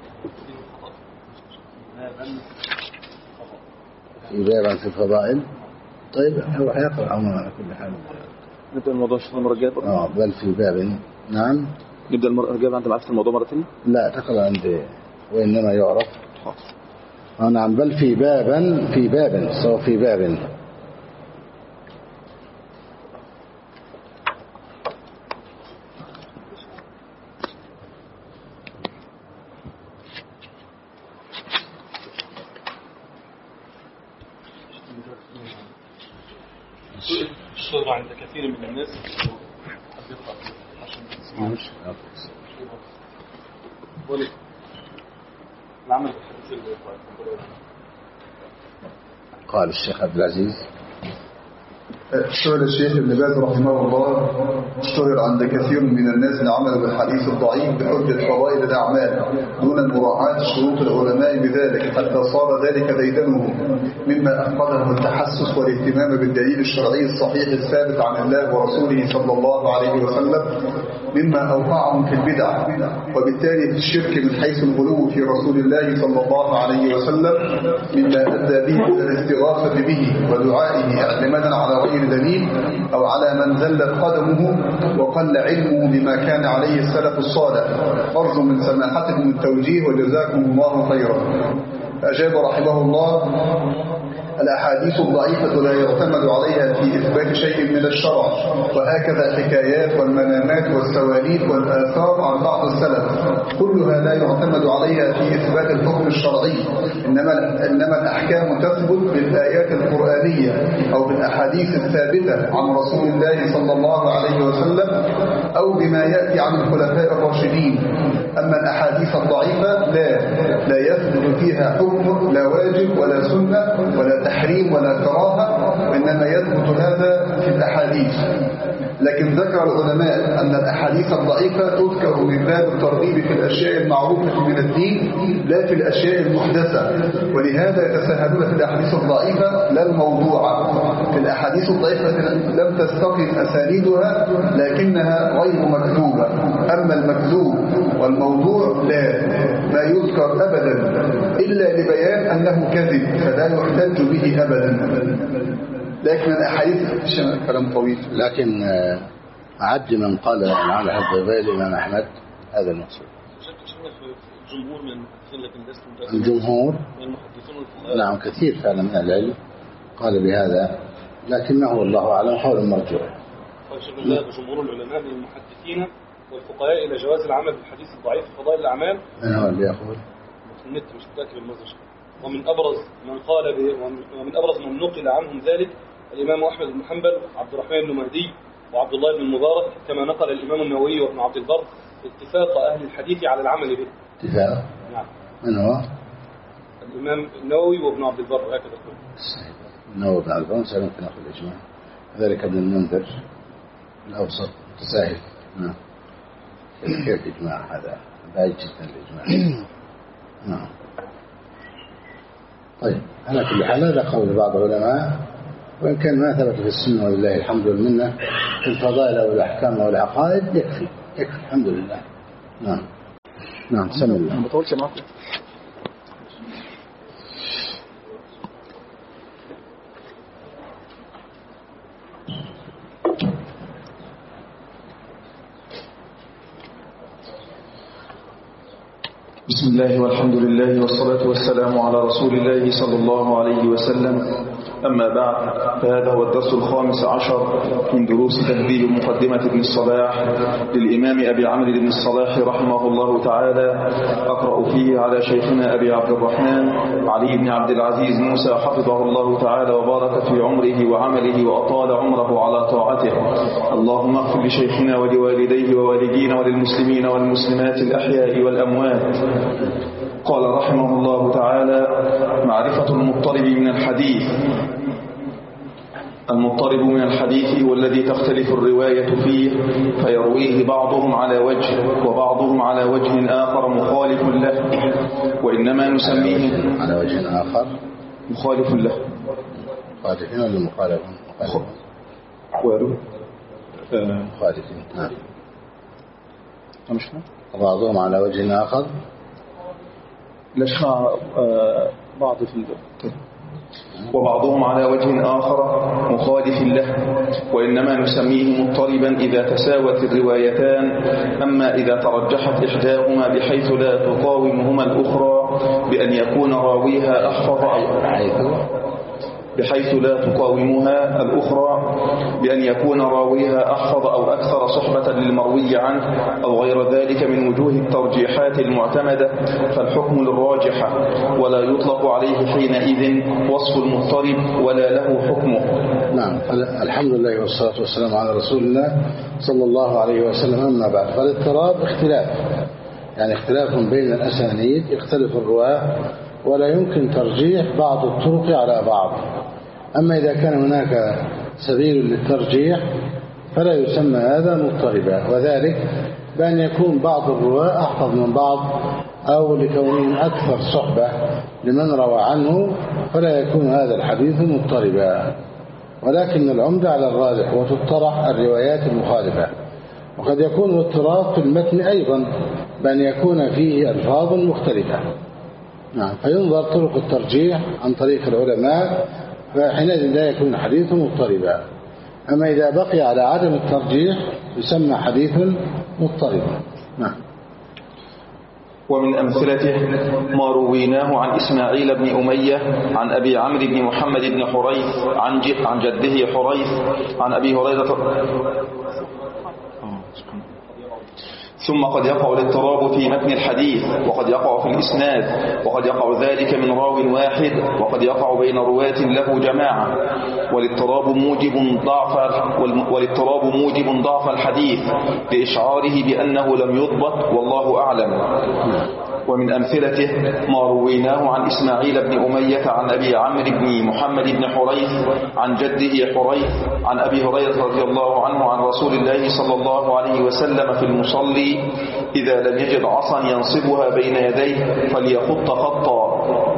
في باب في الفضائل. طيب هو هيقرأ عموما على كل حال. نبدأ الموضوع المرة الجاية. اه بل في باب. نعم. نبدأ المرة الجاية. أنت معرفت الموضوع مرة ثانية؟ لا تقرأ عندي وإنما يعرف. آه نعم. بل في بابا في باب سواء في باب. الشهرة عند كثير من الناس مش العمل قال الشيخ عبد العزيز اشتغل الشيخ ابن باز رحمه الله اشتغل عند كثير من الناس العمل بالحديث الضعيف بحجة فضائل الأعمال دون مراعاة شروط العلماء بذلك، حتى صار ذلك ديدنهم، مما أفقدهم التحسس والاهتمام بالدليل الشرعي الصحيح الثابت عن الله ورسوله صلى الله عليه وسلم، مما أوقعهم في البدع، وبالتالي في الشرك من حيث الغلو في رسول الله صلى الله عليه وسلم، مما أدى به إلى الاستغاثة به ودعائه اعتمادا على غير دليل أو على من زلت قدمه وقل علمه بما كان عليه السلف الصالح. أرجو من سماحتكم التوجيه وجزاكم الله خيرا. أجاب رحمه الله الأحاديث الضعيفة لا يعتمد عليها في إثبات شيء من الشرع، وهكذا الحكايات والمنامات والسواليف والآثار عن بعض السلف كلها لا يعتمد عليها في إثبات الحكم الشرعي، إنما إنما الأحكام تثبت بالآيات القرآنية أو بالأحاديث الثابتة عن رسول الله صلى الله عليه وسلم أو بما يأتي عن الخلفاء الراشدين. أما الأحاديث الضعيفة لا لا يثبت فيها حكم لا واجب ولا سنة ولا تحريم ولا كراهة، وإنما يثبت هذا في الأحاديث. لكن ذكر العلماء أن الأحاديث الضعيفة تذكر من باب الترغيب في الأشياء المعروفة من الدين لا في الأشياء المحدثة، ولهذا يتساهلون في الأحاديث الضعيفة لا الموضوعة. في الأحاديث الضعيفة لم تستقم أسانيدها لكنها غير مكذوبة، أما المكذوب والموضوع لا ما يذكر أبدا إلا لبيان أنه كذب فلا يحتج به أبدا. لكن الأحاديث كلام طويل. لكن أعد من قال على حد الإمام أحمد هذا المقصود. الجمهور من المحدثين لكن لست الجمهور من المحدثين نعم كثير فعلا من العلم قال بهذا، لكنه والله أعلم حول مرجوع. ذهب جمهور العلماء من المحدثين والفقهاء إلى جواز العمل بالحديث الضعيف في فضائل الأعمال. من هو اللي يقول؟ في النت مش متأكد بالمصدر. ومن أبرز من قال ومن أبرز من نقل عنهم ذلك الإمام أحمد بن حنبل وعبد الرحمن بن مهدي وعبد الله بن المبارك، كما نقل الإمام النووي وابن عبد البر اتفاق أهل الحديث على العمل به. اتفاق؟ نعم. من هو؟ الإمام النووي وابن عبد البر هكذا يقول. النووي وابن عبد البر سألنا في نقل الإجماع، ذلك ابن المنذر الأوسط متساهل. نعم. كيف الإجماع هذا؟ بعيد جدا الإجماع. نعم. طيب على كل حال هذا قول بعض العلماء، وإن كان ما ثبت في السنة ولله الحمد والمنة في الفضائل والأحكام والعقائد يكفي يكفي الحمد لله. نعم نعم سمع الله. ما بطولش معكم. بسم الله والحمد لله والصلاة والسلام على رسول الله صلى الله عليه وسلم. أما بعد، فهذا هو الدرس الخامس عشر من دروس تهذيب مقدمة ابن الصلاح للإمام أبي عمرو بن الصلاح رحمه الله تعالى. أقرأ فيه على شيخنا أبي عبد الرحمن علي بن عبد العزيز موسى حفظه الله تعالى وبارك في عمره وعمله وأطال عمره على طاعته. اللهم اغفر لشيخنا ولوالديه ووالدينا وللمسلمين والمسلمات الأحياء والأموات. قال رحمه الله تعالى: معرفة المضطرب من الحديث. المضطرب من الحديث هو الذي تختلف الرواية فيه، فيرويه بعضهم على وجه وبعضهم على وجه آخر مخالف له، وإنما نسميه على وجه آخر مخالف له. مخالفين ولا مخالفون؟ مخالفون. مخالفين. نعم. أمشنا. بعضهم على وجه آخر. لشنا بعض في الكتاب. وبعضهم على وجه آخر مخالف له، وإنما نسميه مضطربا إذا تساوت الروايتان. أما إذا ترجحت إحداهما بحيث لا تقاومهما الأخرى بأن يكون راويها أحفظ أو بحيث لا تقاومها الأخرى بأن يكون راويها أحفظ أو أكثر صحبة للمروي عنه أو غير ذلك من وجوه الترجيحات المعتمدة، فالحكم للراجحة، ولا يطلق عليه حينئذ وصف المضطرب ولا له حكمه. نعم. الحمد لله والصلاة والسلام على رسول الله صلى الله عليه وسلم. أما بعد، فالاضطراب اختلاف، يعني اختلاف بين الأسانيد، يختلف الرواة ولا يمكن ترجيح بعض الطرق على بعض. أما إذا كان هناك سبيل للترجيح فلا يسمى هذا مضطربا، وذلك بأن يكون بعض الرواة أحفظ من بعض أو لكونهم أكثر صحبة لمن روى عنه، فلا يكون هذا الحديث مضطربا. ولكن العمدة على الراجح وتطرح الروايات المخالفة. وقد يكون الاضطراب في المتن أيضا بأن يكون فيه ألفاظ مختلفة. نعم. فينظر طرق الترجيح عن طريق العلماء، فحينئذ لا يكون حديث مضطربا. أما إذا بقي على عدم الترجيح يسمى حديث مضطربا. نعم. ومن أمثلته ما رويناه عن إسماعيل بن أمية عن أبي عمرو بن محمد بن حريث عن عن جده حريث عن أبي هريرة. ثم قد يقع الاضطراب في متن الحديث وقد يقع في الإسناد وقد يقع ذلك من راو واحد وقد يقع بين رواة له جماعة، والاضطراب موجب ضعف والاضطراب موجب ضعف الحديث لإشعاره بأنه لم يضبط والله أعلم. ومن أمثلته ما رويناه عن إسماعيل بن أمية عن أبي عمرو بن محمد بن حريث عن جده حريث عن أبي هريرة رضي الله عنه عن رسول الله صلى الله عليه وسلم في المصلي إذا لم يجد عصا ينصبها بين يديه فليخط خطا،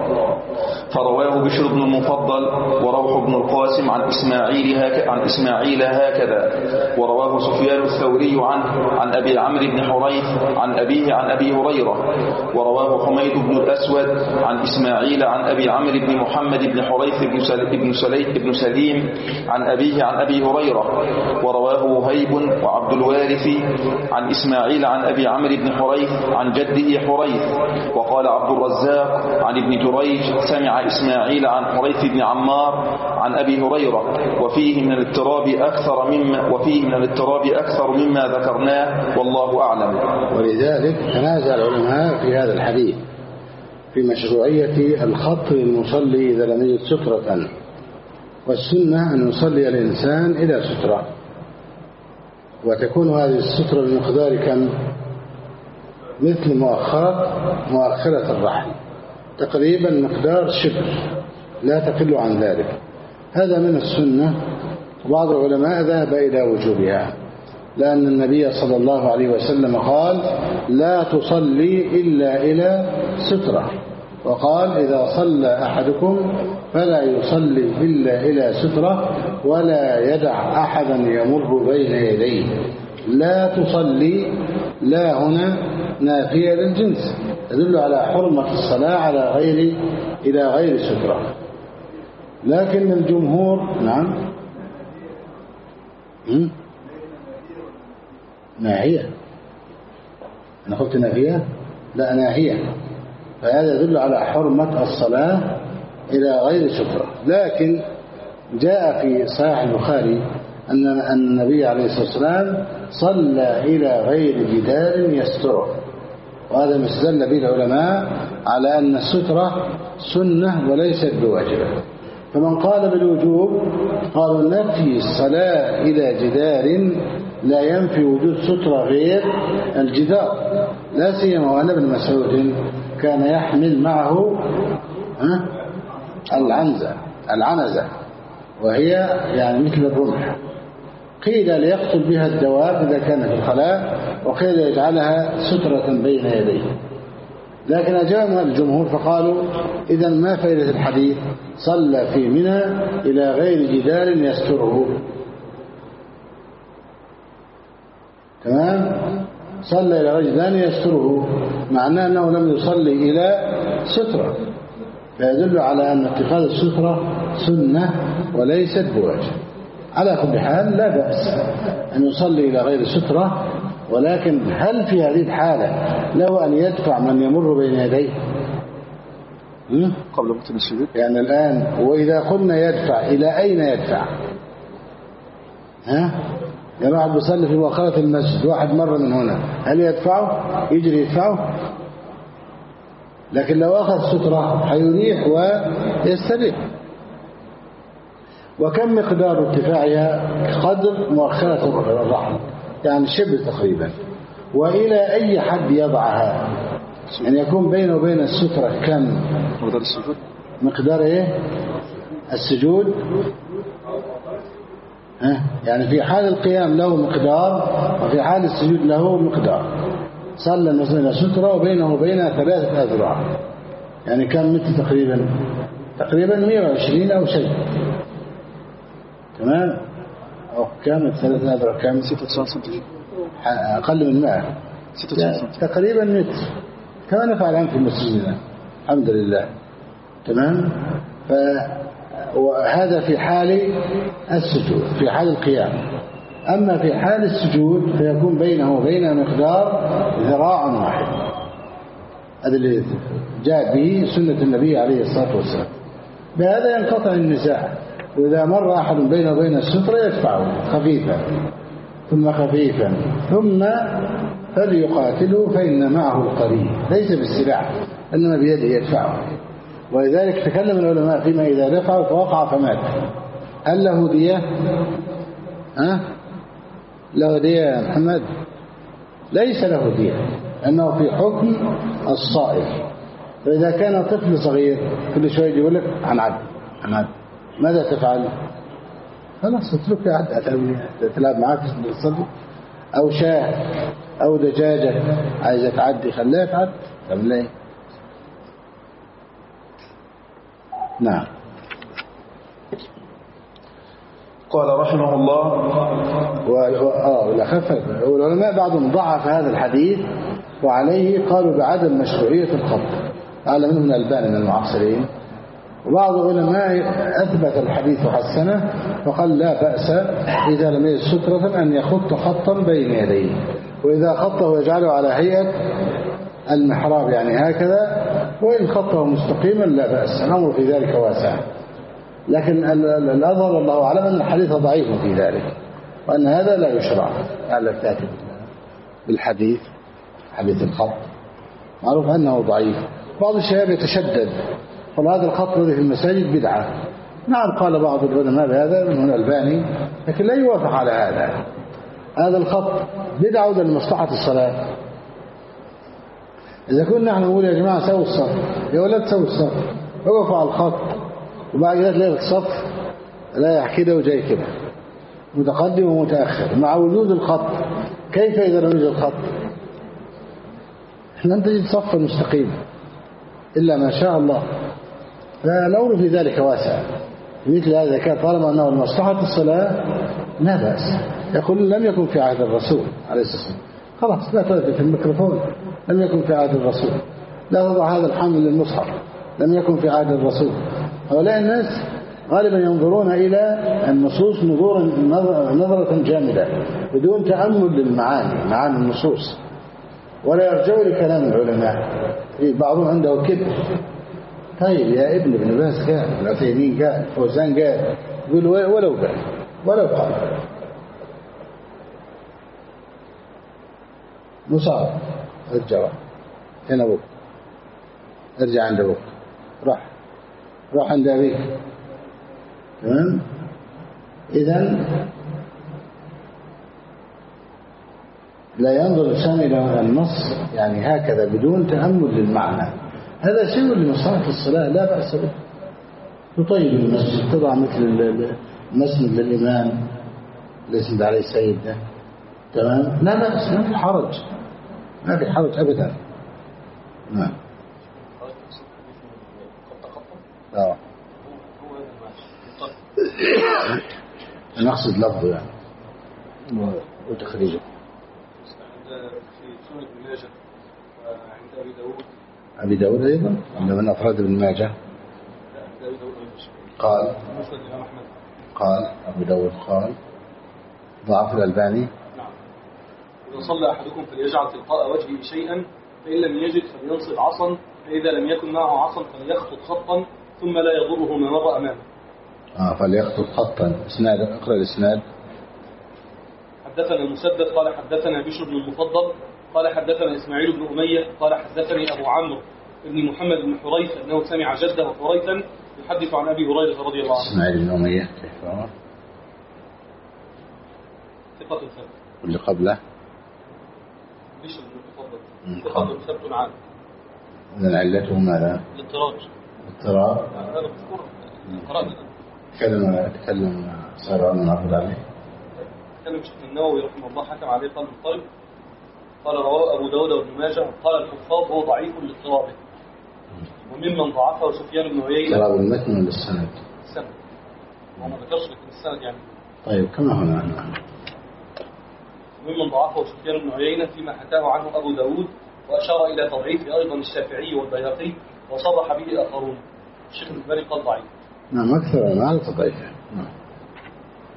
فرواه بشر بن المفضل وروح بن القاسم عن إسماعيل هك عن إسماعيل هكذا، ورواه سفيان الثوري عنه عن أبي عمرو بن حريث عن أبيه عن أبي هريرة، ورواه حميد بن الأسود عن إسماعيل عن أبي عمرو بن محمد بن حريث بن سليم بن سليم عن أبيه عن أبي هريرة، ورواه وهيب وعبد الوارث عن إسماعيل عن أبي عمرو بن حريث عن جده حريث. وقال عبد الرزاق عن ابن جريج سمع إسماعيل عن حريث بن عمار عن أبي هريرة، وفيه من الاضطراب أكثر مما وفيه من الاضطراب أكثر مما ذكرناه والله أعلم. ولذلك تنازع العلماء في هذا الحديث في مشروعية الخط للمصلي إذا لم يجد سترة، والسنة أن يصلي الإنسان إلى سترة، وتكون هذه السترة بمقدار كم؟ مثل مؤخرة مؤخرة الرحل، تقريبا مقدار شبر لا تقل عن ذلك. هذا من السنة، وبعض العلماء ذهب إلى وجوبها، لأن النبي صلى الله عليه وسلم قال لا تصلي إلا إلى سترة، وقال إذا صلى أحدكم فلا يصلي إلا إلى سترة ولا يدع أحدا يمر بين يديه. لا تصلي لا هنا نافية للجنس، تدل على حرمة الصلاة على غير إلى غير سترة. لكن الجمهور نعم ناهية، أنا قلت ناهية لا ناهية، فهذا يدل على حرمة الصلاة إلى غير سترة. لكن جاء في صحيح البخاري أن النبي عليه الصلاة والسلام صلى إلى غير جدار يستره، وهذا مستدل به العلماء على أن السترة سنة وليست بواجبة. فمن قال بالوجوب قالوا نفي الصلاة إلى جدار لا ينفي وجود سترة غير الجدار، لا سيما وأن ابن مسعود كان يحمل معه العنزة العنزة وهي يعني مثل الرمح، قيل ليقتل بها الدواب إذا كان في الخلاء، وقيل يجعلها سترة بين يديه. لكن أجابنا الجمهور فقالوا إذا ما فائدة الحديث؟ صلى في منى إلى غير جدار يستره، تمام؟ صلى إلى غير جدار يستره معناه أنه لم يصلي إلى سترة، فيدل على أن اتخاذ السترة سنة وليست بواجب. على كل حال لا بأس أن يصلي إلى غير سترة، ولكن هل في هذه الحالة له أن يدفع من يمر بين يديه قبل وقت السجود؟ يعني الآن وإذا قلنا يدفع إلى أين يدفع؟ ها؟ يعني واحد بيصلي في مؤخرة المسجد، واحد مر من هنا، هل يدفعه؟ يجري يدفعه؟ لكن لو أخذ سترة حيريح ويستريح. وكم مقدار ارتفاعها؟ قدر مؤخرة الرحل، يعني شبه تقريبا. وإلى أي حد يضعها؟ أن يكون بينه وبين السترة كم؟ مقدار السجود. مقدار إيه؟ السجود. ها؟ يعني في حال القيام له مقدار، وفي حال السجود له مقدار. صلى مثلا سترة وبينه وبينها ثلاثة أذرع، يعني كم متر تقريبا؟ تقريبا مئة وعشرين أو شيء، تمام؟ أو كم ثلاثة أذرع؟ كم؟ ستة وتسعين سنتي، أقل من مئة، ستة وتسعين سنتي تقريبا متر، كما نفعل الآن في مسجدنا الحمد لله، تمام؟ فهذا في حال السجود، في حال القيام. أما في حال السجود فيكون بينه وبين مقدار ذراع واحد، هذا اللي جاء به سنة النبي عليه الصلاة والسلام. بهذا ينقطع النزاع. وإذا مر أحد بينه وبين السترة يدفعه خفيفا ثم خفيفا ثم فليقاتله فإن معه القرين، ليس بالسلاح إنما بيده يدفعه. ولذلك تكلم العلماء فيما إذا دفعه فوقع فمات، هل له دية؟ ها؟ له دية يا محمد؟ ليس له دية، أنه في حكم الصائل. فإذا كان طفل صغير كل شوية يقول لك هنعد هنعد، ماذا تفعل؟ خلاص اتركه يعد، تلعب معاك تصلي. أو شاة أو دجاجة عايزة تعدي خليها تعد، تعمل ايه؟ نعم. قال رحمه الله والعلماء بعضهم ضعف هذا الحديث وعليه قالوا بعدم مشروعية الخط، على منهم الألباني من المعاصرين. وبعض العلماء أثبت الحديث وحسنه وقال لا بأس إذا لم يجد سترة أن يخط خطا بين يديه، وإذا خطه يجعله على هيئة المحراب يعني هكذا، وإن خطه مستقيما لا بأس، الأمر في ذلك واسع. لكن الأظهر والله أعلم أن الحديث ضعيف في ذلك، وأن هذا لا يشرع على الكاتب بالحديث، حديث الخط معروف أنه ضعيف. بعض الشباب يتشدد قال هذا الخط الذي في المساجد بدعة. نعم قال بعض العلماء بهذا منهم الألباني، لكن لا يوافق على هذا. هذا الخط بدعة وده لمصلحة الصلاة. إذا كنا نحن نقول يا جماعة سووا الصف، يا ولد سووا الصف، وقفوا على الخط، وبعد ذلك تلاقي الصف رايح كده وجاي كده متقدم ومتأخر مع وجود الخط. كيف إذا لم يوجد الخط؟ احنا نجد صفا مستقيم إلا ما شاء الله. فالأمر في ذلك واسع. مثل هذا كان طالما أنه لمصلحة الصلاة لا بأس. يقول لم يكن في عهد الرسول عليه الصلاة والسلام، خلاص لا تأتي في الميكروفون، لم يكن في عهد الرسول. لا تضع هذا الحمل للمصحف، لم يكن في عهد الرسول. هؤلاء الناس غالبا ينظرون إلى النصوص نظورا نظرة جامدة بدون تأمل للمعاني، معاني النصوص، ولا يرجعوا لكلام العلماء. بعضهم عنده كبر. طيب يا ابن ابن باز قال، العثيمين قال، فوزان قال، يقول ولو قال ولو قال مصاب ارجع هنا ابوك، ارجع عند ابوك، راح راح عند ابيك. تمام. اذا لا ينظر الإنسان إلى النص يعني هكذا بدون تأمل للمعنى. هذا شيء لمصلحة الصلاة لا بأس به. تطيب المسجد، تضع مثل المسند للإمام ليس عليه السيد ده، تمام، لا بأس، ما في حرج، ما في حرج أبدا. نعم. لا نقصد لفظه يعني وتخريجه. في سنة ابن ماجه عند أبي داود. أبي داود أيضا من أفراد ابن ماجه. قال قال أبو داود قال ضعف الألباني. نعم. إذا صلى أحدكم فليجعل تلقاء وجهه شيئا، فإن لم يجد فلينصب عصا، فإذا لم يكن معه عصا فليخطط خطا ثم لا يضره ما مر أمامه. آه فليخطط خطا. اسناد، اقرأ الاسناد. حدثنا المسدد قال حدثنا بشر بن المفضل قال حدثنا إسماعيل بن أمية قال حدثني أبو عمرو بن محمد بن حريث أنه سمع جده حريثا يحدث عن أبي هريرة رضي الله عنه. إسماعيل بن أمية كيف هو؟ ثقة ثبت. واللي قبله بشر بن المفضل ثقة ثبت عنه. إذن علته ماذا؟ الاضطراب. الاضطراب. هذا مذكور قرأنا. تكلم تكلم صار عن نعرض عليه. تكلم شيخ النووي رحمه الله حكم عليه قال مضطرب. قال رواه أبو داود وابن ماجه قال الحفاظ هو ضعيف لاضطرابه. وممن ضعفه سفيان بن عيينة. اضطراب المتن ولا السند؟ السند. هو ما ذكرش لكن السند يعني. طيب كما هنا. وممن ضعفه سفيان بن عيينة فيما حكاه عنه أبو داود، وأشار إلى تضعيفه أيضا الشافعي والبيهقي وصرح به آخرون. الشيخ الألباني قال ضعيف. نعم أكثر ما على تضعيفه.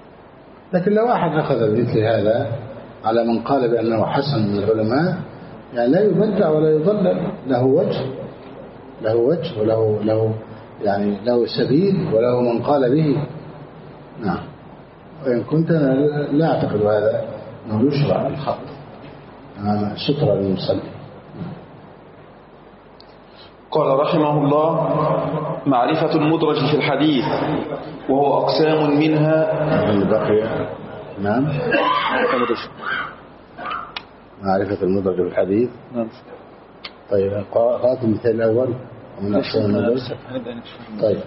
لكن لو واحد أخذ بمثل هذا على من قال بأنه حسن من العلماء يعني لا يبدع ولا يضلل، له وجه له وجه وله له يعني له سبيل وله من قال به. نعم. وإن كنت أنا لا أعتقد هذا أنه يشرع الخط أمام سترة للمصلي. قال رحمه الله: معرفة المدرج في الحديث وهو أقسام منها. بقي. نعم. معرفة المدرج في الحديث. نعم. طيب قرأت المثال الأول ومن أقسام المدرج. طيب.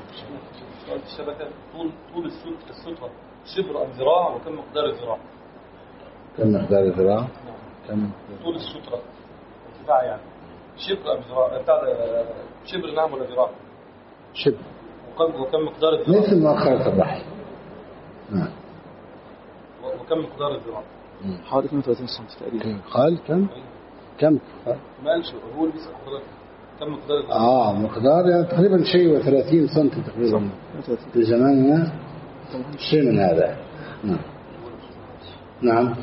الشبكة طول طول السترة شبر أم ذراع، وكم مقدار الذراع؟ كم مقدار الذراع؟ كم طول السترة ارتفاع يعني شبر أم ذراع بتاع شبر نعم ولا ذراع؟ شبر. وكم وكم مقدار الذراع؟ مثل مؤخرة الرحل. نعم. وكم مقدار الذراع؟ حوالي اثنين وثلاثين سم تقريبا. قال كم؟ كم؟ ما قالش هو اللي بيسأل حضرتك كم مقدار الذراع؟ اه مقدار يعني تقريبا شيء وثلاثين سم تقريبا في زماننا، شيء من هذا. نعم. نعم.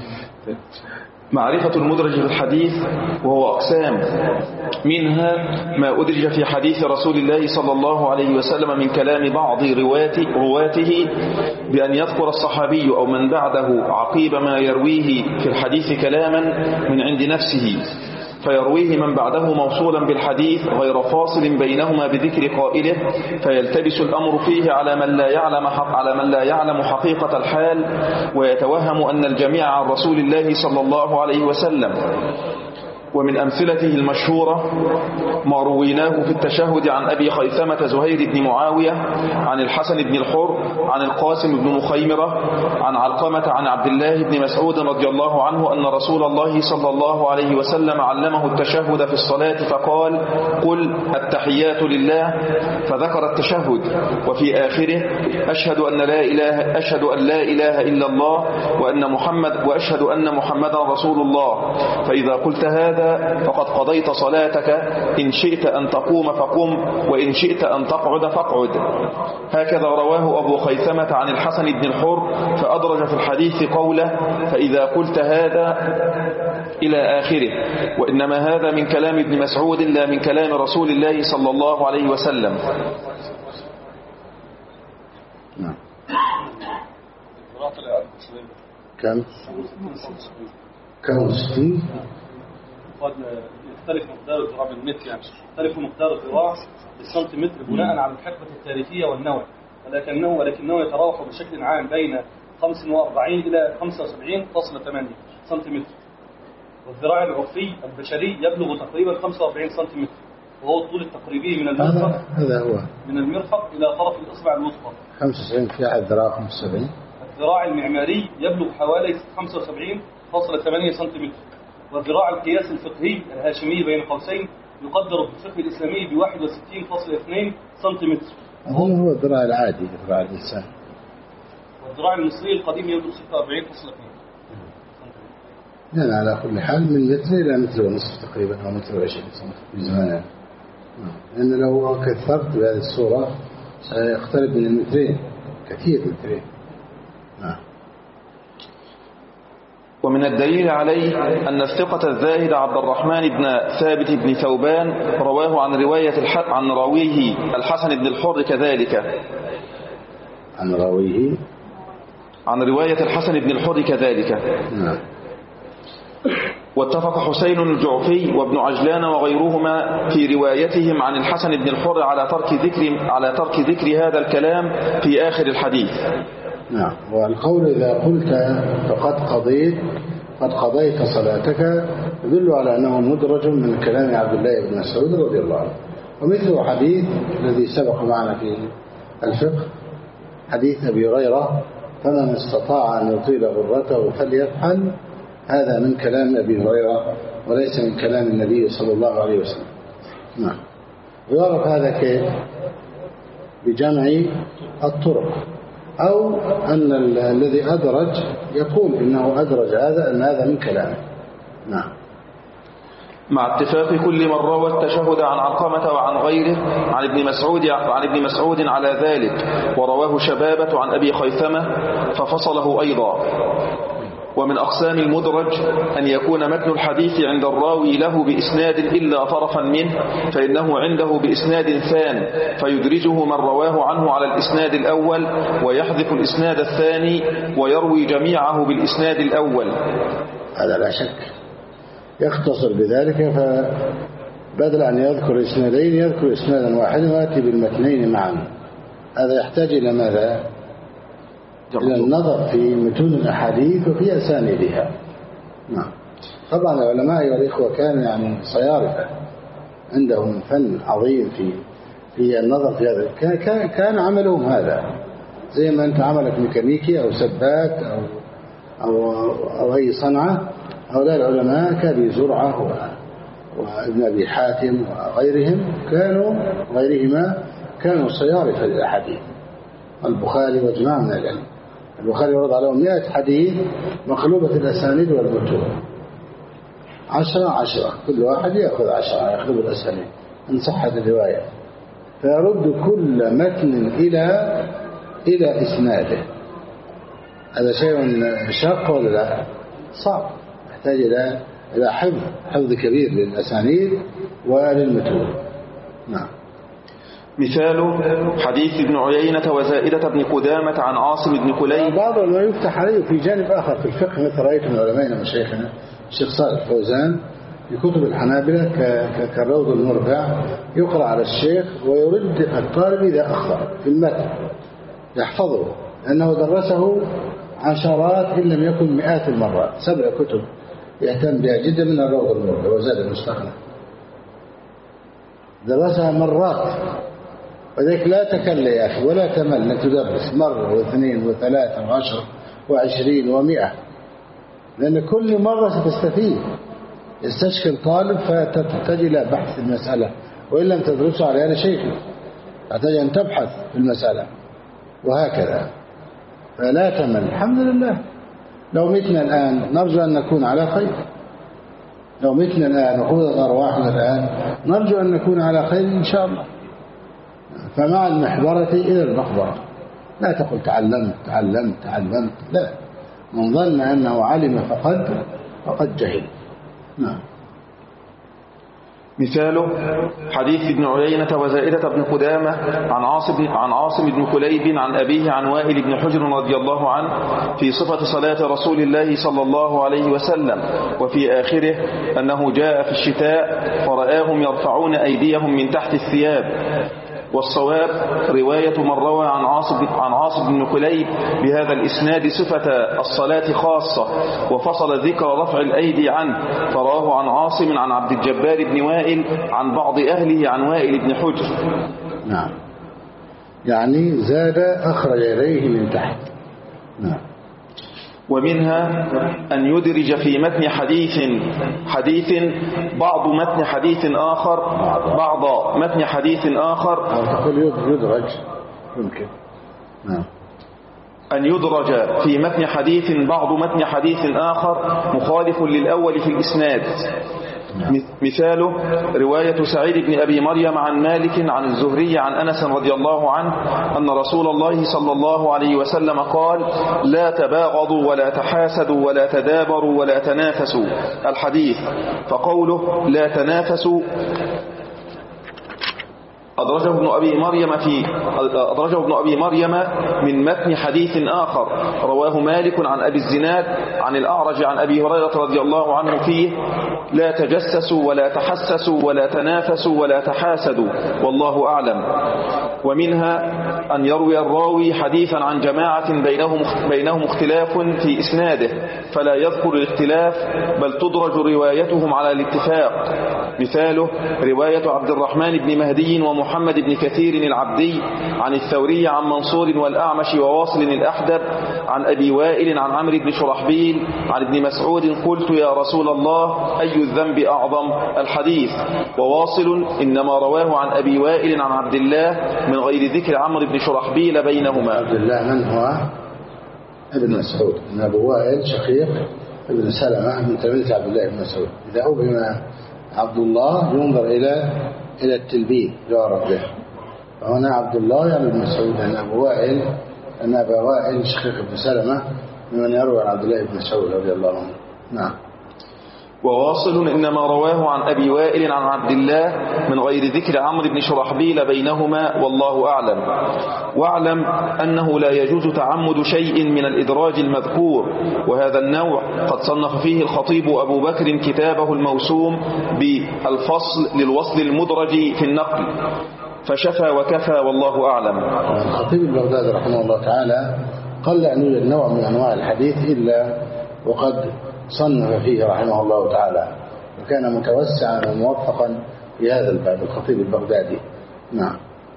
معرفة المدرج في الحديث وهو أقسام منها ما أدرج في حديث رسول الله صلى الله عليه وسلم من كلام بعض رواته بأن يذكر الصحابي أو من بعده عقيب ما يرويه في الحديث كلاما من عند نفسه، فيرويه من بعده موصولا بالحديث غير فاصل بينهما بذكر قائله، فيلتبس الأمر فيه على من لا يعلم حق على من لا يعلم حقيقة الحال، ويتوهم أن الجميع عن رسول الله صلى الله عليه وسلم. ومن أمثلته المشهورة ما رويناه في التشهد عن أبي خيثمة زهير بن معاوية عن الحسن بن الحر عن القاسم بن مخيمرة عن علقمة عن عبد الله بن مسعود رضي الله عنه أن رسول الله صلى الله عليه وسلم علمه التشهد في الصلاة فقال: قل التحيات لله، فذكر التشهد وفي آخره: أشهد أن لا إله أشهد أن لا إله إلا الله وأن محمد وأشهد أن محمدا رسول الله، فإذا قلت هذا فقد قضيت صلاتك، إن شئت أن تقوم فقم، وإن شئت أن تقعد فاقعد. هكذا رواه أبو خيثمة عن الحسن بن الحر، فأدرج في الحديث قوله: فإذا قلت هذا إلى آخره، وإنما هذا من كلام ابن مسعود لا من كلام رسول الله صلى الله عليه وسلم. نعم. كم؟ كم ستين؟ قد يختلف مقدار الذراع بالمتر، يعني يختلف مقدار الذراع بالسنتيمتر بناء على الحقبة التاريخية والنوع، ولكنه ولكنه يتراوح بشكل عام بين خمسة وأربعين إلى خمسة وسبعين فاصلة ثمانية سنتيمتر، والذراع العرفي البشري يبلغ تقريبا خمسة وأربعين سنتيمتر، وهو الطول التقريبي من المرفق هذا هو من المرفق إلى طرف الإصبع الوسطى. خمسة وسبعين في أحد ذراع خمسة وسبعين. الذراع المعماري يبلغ حوالي خمسة وسبعين فاصلة ثمانية سنتيمتر، والذراع القياس الفقهي الهاشمي بين قوسين يقدر في الفقه الإسلامي ب واحد وستين فاصلة اثنين سنتيمتر، أظن هو الذراع العادي ذراع الإنسان. والذراع المصري القديم يبلغ ستة وأربعين فاصلة اثنين سنتيمتر. يعني على كل حال من متر إلى متر ونصف تقريبا أو متر وعشرين سنتيمتر في زماننا، لأن لو كثرت بهذه الصورة سيقترب من المترين كثير مترين. نعم. ومن الدليل عليه أن الثقة الزاهد عبد الرحمن بن ثابت بن ثوبان رواه عن رواية الحق عن راويه الحسن بن الحر كذلك عن راويه عن رواية الحسن بن الحر كذلك. نعم. واتفق حسين الجعفي وابن عجلان وغيرهما في روايتهم عن الحسن بن الحر على ترك ذكر على ترك ذكر هذا الكلام في آخر الحديث. نعم. والقول إذا قلت فقد قضيت قد قضيت صلاتك يدل على أنه مدرج من كلام عبد الله بن مسعود رضي الله عنه، ومثل حديث الذي سبق معنا في الفقه حديث أبي هريرة: فمن استطاع أن يطيل غرته فليفعل، هذا من كلام أبي هريرة وليس من كلام النبي صلى الله عليه وسلم. نعم. ويعرف هذا كيف؟ بجمع الطرق، أو أن الذي أدرج يقول إنه أدرج هذا أن هذا من كلامه. نعم. مع اتفاق كل من روى التشهد عن علقمة وعن غيره عن ابن مسعود عن ابن مسعود على ذلك، ورواه شبابة عن أبي خيثمة ففصله أيضا. ومن أقسام المدرج أن يكون متن الحديث عند الراوي له بإسناد إلا طرفا منه، فإنه عنده بإسناد ثان فيدرجه من رواه عنه على الإسناد الأول ويحذف الإسناد الثاني ويروي جميعه بالإسناد الأول. هذا لا شك يختصر بذلك، فبدل أن يذكر إسنادين يذكر إسنادا واحدا ويأتي بالمتنين معا. هذا يحتاج إلى ماذا؟ إلى النظر في متون الأحاديث وفي أسانيدها. نعم. طبعا العلماء والإخوة كانوا يعني صيارفة، عندهم فن عظيم في في النظر في هذا. كان كان عملهم هذا، زي ما أنت عملك ميكانيكي أو سباك أو أو أو أي صنعة. هؤلاء العلماء كأبي زرعة وابن أبي حاتم وغيرهم كانوا غيرهما كانوا صيارفة للأحاديث. البخاري وجماعة من العلم، البخاري ورد عليهم مئة حديث مقلوبة الأسانيد والمتون، عشرة عشرة، كل واحد يأخذ عشرة يأخذ الأسانيد إن صحت الرواية، فيرد كل متن إلى إلى إسناده. هذا شيء شاق ولا لا؟ صعب، يحتاج إلى إلى حفظ حفظ كبير للأسانيد وللمتون. نعم. مثال حديث ابن عيينة وزائدة بن قدامة عن عاصم بن كليب. بعض ما يفتح عليه في جانب آخر في الفقه، مثل رأيت من علمائنا وشيخنا الشيخ صالح فوزان في كتب الحنابلة كالروض المربع، يقرأ على الشيخ ويرد الطالب إذا أخطأ في المتن يحفظه، لأنه درسه عشرات إن لم يكن مئات المرات. سبع كتب يهتم بها جدا من الروض المربع وزاد المستخلف، درسها مرات، وذلك لا تكل يا أخي ولا تمل أن تدرس مرة واثنين وثلاثة وعشر وعشرين ومئة، لأن كل مرة ستستفيد. يستشكل طالب فتحتاج إلى بحث المسألة، وإن لم تدرسه على هذا شيء تحتاج أن تبحث في المسألة، وهكذا. فلا تمل. الحمد لله لو متنا الآن نرجو أن نكون على خير، لو متنا الآن وقود أرواحنا الآن نرجو أن نكون على خير إن شاء الله. فمع المحبرة إلى المقبرة، لا تقل تعلمت تعلمت تعلمت، لا، من ظن أنه علم فقد فقد جهل. نعم. مثاله حديث ابن عيينة وزائدة بن قدامة عن عاصم عن عاصم بن كليب عن أبيه عن وائل بن حجر رضي الله عنه في صفة صلاة رسول الله صلى الله عليه وسلم، وفي آخره أنه جاء في الشتاء فرآهم يرفعون أيديهم من تحت الثياب. والصواب رواية من روى عن عاصم عن عاصم بن كليب بهذا الإسناد صفة الصلاة خاصة، وفصل ذكر رفع الأيدي عنه، فراه عن عاصم عن عبد الجبار بن وائل عن بعض أهله عن وائل بن حجر. نعم، يعني زاد أخرج إليه من تحت. نعم. ومنها أن يدرج في متن حديث حديث بعض متن حديث آخر بعض متن حديث آخر تقول يدرج يمكن. نعم. أن يدرج في متن حديث بعض متن حديث آخر مخالف للأول في الإسناد. مثاله رواية سعيد بن أبي مريم عن مالك عن الزهري عن أنس رضي الله عنه أن رسول الله صلى الله عليه وسلم قال: لا تباغضوا ولا تحاسدوا ولا تدابروا ولا تنافسوا الحديث. فقوله لا تنافسوا أدرجه ابن أبي مريم في أدرجه ابن أبي مريم من متن حديث آخر رواه مالك عن أبي الزناد عن الأعرج عن أبي هريرة رضي الله عنه فيه: لا تجسسوا ولا تحسسوا ولا تنافسوا ولا تحاسدوا والله أعلم. ومنها أن يروي الراوي حديثا عن جماعة بينهم بينهم اختلاف في إسناده فلا يذكر الاختلاف بل تدرج روايتهم على الاتفاق. مثاله رواية عبد الرحمن بن مهدي ومحمد بن كثير العبدي عن الثوري عن منصور والأعمش وواصل الأحدب عن أبي وائل عن عمرو بن شرحبيل عن ابن مسعود: قلت يا رسول الله أي الذنب أعظم؟ الحديث. وواصل إنما رواه عن أبي وائل عن عبد الله من غير ذكر عمرو بن شرحبيل بينهما. عبد الله من هو؟ ابن مسعود. من أبو وائل شقيق ابن سلمة من تلميذ عبد الله بن مسعود. إذا أبهم عبد الله ينظر إلى إلى التلبيد جوار به، فهنا عبد الله يعني ابن مسعود. أن أبو وائل أن أبا وائل شقيق ابن سلمة ممن يروي عن عبد الله بن مسعود رضي الله عنه. نعم. وواصل إنما رواه عن أبي وائل عن عبد الله من غير ذكر عمرو بن شرحبيل بينهما والله أعلم. واعلم أنه لا يجوز تعمد شيء من الإدراج المذكور، وهذا النوع قد صنف فيه الخطيب أبو بكر كتابه الموسوم بالفصل للوصل المدرج في النقل، فشفى وكفى والله أعلم. الخطيب البغدادي رحمه الله تعالى قل أن يوجد نوع من أنواع الحديث إلا وقد صنف فيه رحمه الله تعالى، وكان متوسعا وموفقا في هذا الباب الخطيب البغدادي. نعم.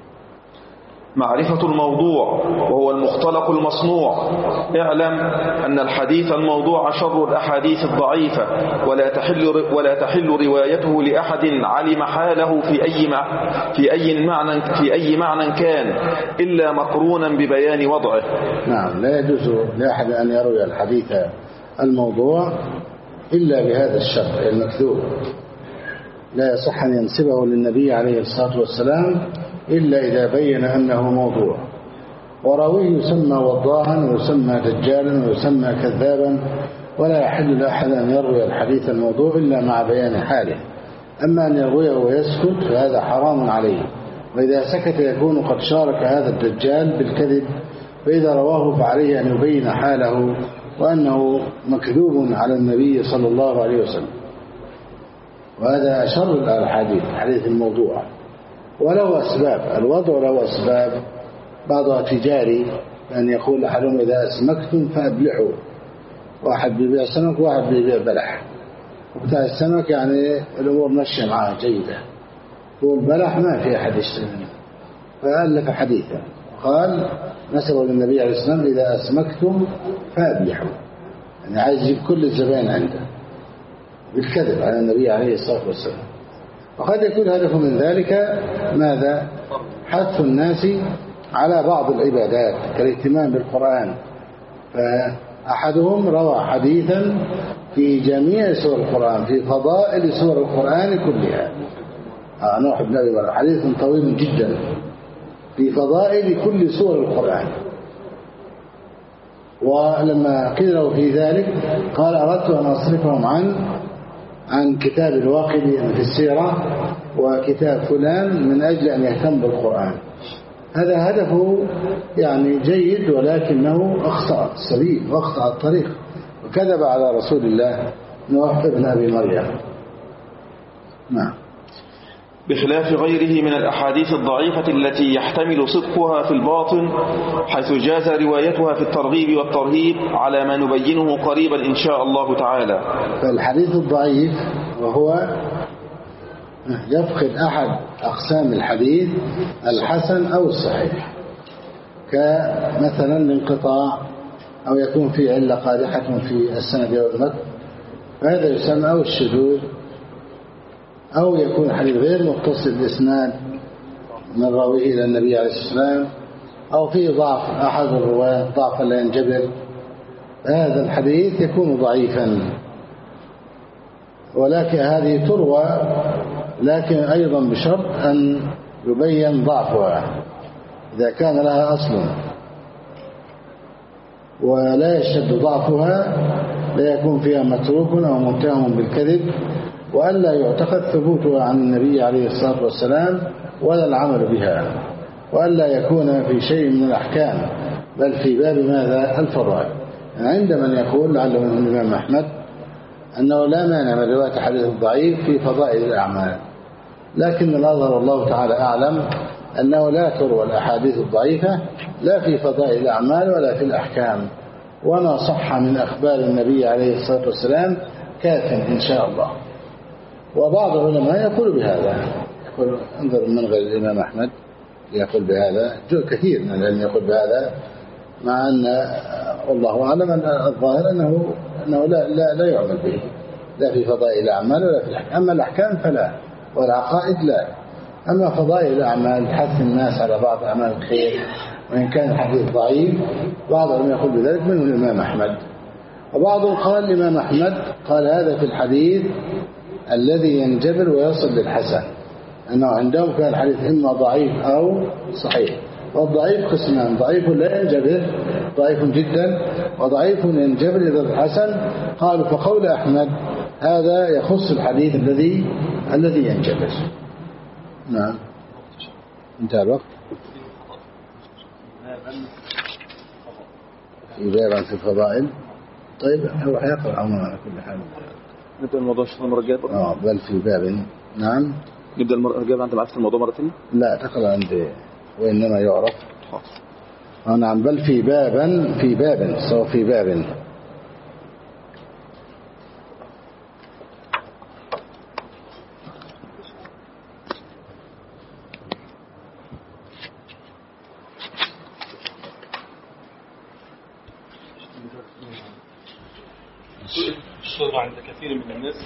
معرفة الموضوع وهو المختلق المصنوع. اعلم أن الحديث الموضوع شر الأحاديث الضعيفة، ولا تحل ولا تحل روايته لأحد علم حاله في أي مع في أي معنى في أي معنى كان إلا مقرونا ببيان وضعه. نعم، لا يجوز لأحد أن يروي الحديث الموضوع إلا بهذا الشر المكذوب، لا يصح أن ينسبه للنبي عليه الصلاة والسلام إلا إذا بين أنه موضوع. وراويه يسمى وضاعا ويسمى دجالا ويسمى كذابا، ولا يحل لأحد أن يروي الحديث الموضوع إلا مع بيان حاله. أما أن يرويه ويسكت فهذا حرام عليه، وإذا سكت يكون قد شارك هذا الدجال بالكذب، فإذا رواه فعليه أن يبين حاله وأنه مكذوب على النبي صلى الله عليه وسلم. وهذا شر الحديث الحديث الموضوع، وله أسباب. الوضع له أسباب، بعضها تجاري، أن يقول أحدهم إذا أسمكتم فأبلحوا، واحد بيبيع سمك وواحد بيبيع بلح، وبتاع السمك يعني الأمور ماشية معاه جيدة، والبلح ما في أحد يشتري منه، فألف حديثا قال نسبه للنبي عليه الصلاة والسلام إذا أسمكتم فأبلحوا، يعني عايز يجيب كل الزبائن عنده بالكذب على النبي عليه الصلاة والسلام. وقد يكون هدف من ذلك ماذا؟ حث الناس على بعض العبادات كالاهتمام بالقرآن، فأحدهم روى حديثا في جميع سور القرآن، في فضائل سور القرآن كلها. آه نوح بن أبي مريم حديث طويل جدا في فضائل كل سور القرآن. ولما قيل له في ذلك قال أردت أن أصرفهم عن عن كتاب الواقدي في السيرة وكتاب فلان من أجل أن يهتم بالقرآن. هذا هدفه يعني جيد، ولكنه أخطأ السبيل وأخطأ الطريق، وكذب على رسول الله نوح بن أبي مريم. نعم. بخلاف غيره من الأحاديث الضعيفة التي يحتمل صدقها في الباطن، حيث جاز روايتها في الترغيب والترهيب على ما نبينه قريبا إن شاء الله تعالى. فالحديث الضعيف وهو يفقد أحد أقسام الحديث الحسن أو الصحيح، كمثلا الانقطاع، أو يكون في علة قادحة في السند أو المتن، فهذا يسمى أو الشذوذ، أو يكون حديث غير متصل الإسناد من راويه إلى النبي عليه الصلاة والسلام، أو فيه ضعف أحد الرواة ضعفا لا ينجبر، هذا الحديث يكون ضعيفا. ولكن هذه تروى، لكن أيضا بشرط أن يبين ضعفها إذا كان لها أصل، ولا يشتد ضعفها، لا يكون فيها متروك أو متهم بالكذب، وألا يعتقد ثبوتها عن النبي عليه الصلاة والسلام ولا العمل بها، وألا يكون في شيء من الأحكام، بل في باب ماذا؟ الفضائل. يعني عند من يقول لعله من الإمام أحمد أنه لا مانع من رواية حديث الضعيف في فضائل الأعمال، لكن الأظهر والله تعالى أعلم أنه لا تروى الأحاديث الضعيفة لا في فضائل الأعمال ولا في الأحكام، وما صح من أخبار النبي عليه الصلاة والسلام كاف إن شاء الله. وبعض العلماء يقول بهذا، يقول انظر من غير الإمام أحمد يقول بهذا، كثير من العلم يقول بهذا، مع أن والله أعلم أن الظاهر أنه, أنه لا, لا, لا يعمل به لا في فضائل الأعمال ولا في الأحكام. أما الأحكام فلا، والعقائد لا. أما فضائل الأعمال تحث الناس على بعض أعمال الخير، وإن كان الحديث ضعيف بعضهم يقول بذلك منه الإمام أحمد. وبعضهم قال الإمام أحمد قال هذا في الحديث الذي ينجبر ويصل للحسن، أنه عندهم كان الحديث إما ضعيف أو صحيح، والضعيف قسمان: ضعيف لا ينجبر، ضعيف جدا، وضعيف ينجبر إذا الحسن. قالوا فقول أحمد هذا يخص الحديث الذي الذي ينجبر. نعم، انتهى الوقت. في باب في الفضائل. طيب هو حيقرأ عموما على كل حال. نبدأ الموضوع في المرة الجاية. اه بل في باب. نعم، نبدأ المرة الجاية. أنت معرفت الموضوع مرة ثانية؟ لا تقرأ عندي وإنما يعرف. آه نعم، بل في بابا في باب سواء في باب. الشهرة عند كثير من الناس.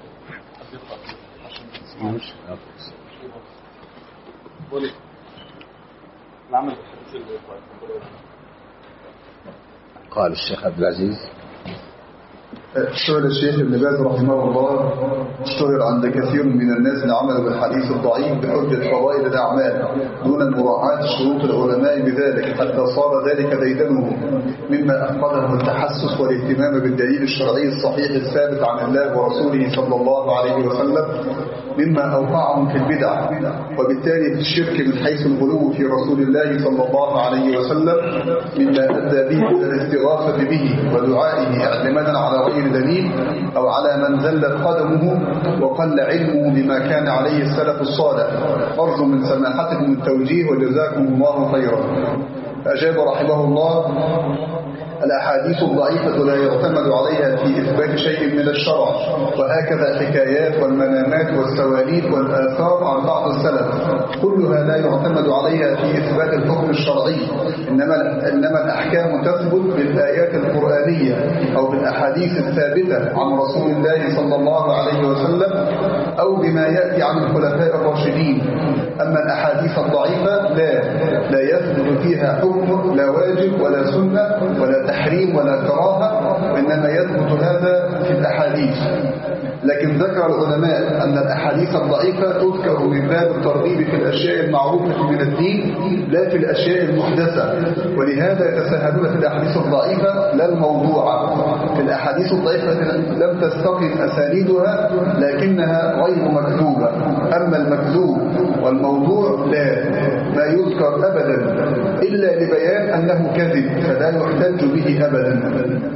مش العمل قال الشيخ عبد العزيز. سئل الشيخ ابن باز رحمه الله: اشتهر عند كثير من الناس العمل بالحديث الضعيف بحجة فضائل الأعمال دون مراعاة شروط العلماء بذلك، حتى صار ذلك ديدنه، مما أفقده التحسس والاهتمام بالدليل الشرعي الصحيح الثابت عن الله ورسوله صلى الله عليه وسلم، مما أوقعهم في البدع، وبالتالي في الشرك من حيث الغلو في رسول الله صلى الله عليه وسلم، مما أدى به إلى الاستغاثة به ودعائه اعتمادا على غير دليل أو على من زلت قدمه وقل علمه بما كان عليه السلف الصالح. أرجو من سماحتكم التوجيه وجزاكم الله خيرا. أجاب رحمه الله: الأحاديث الضعيفة لا يعتمد عليها في إثبات شيء من الشرع، وهكذا الحكايات والمنامات والسواليف والآثار عن بعض السلف، كلها لا يعتمد عليها في إثبات الحكم الشرعي، إنما إنما الأحكام تثبت بالآيات القرآنية أو بالأحاديث الثابتة عن رسول الله صلى الله عليه وسلم أو بما يأتي عن الخلفاء الراشدين. أما الأحاديث الضعيفة لا لا يثبت فيها حكم، لا واجب ولا سنة ولا تحريم ولا كراهة، إنما يثبت هذا في الأحاديث. لكن ذكر العلماء أن الأحاديث الضعيفة تذكر من باب الترغيب في الأشياء المعروفة من الدين لا في الأشياء المحدثة، ولهذا يتساهلون في الأحاديث الضعيفة لا الموضوعة. في الأحاديث الضعيفة لم تستقم أسانيدها لكنها غير مكذوبة، أما المكذوب والموضوع لا ما يذكر أبدا إلا لبيان أنه كذب، فلا يحتج به أبدا.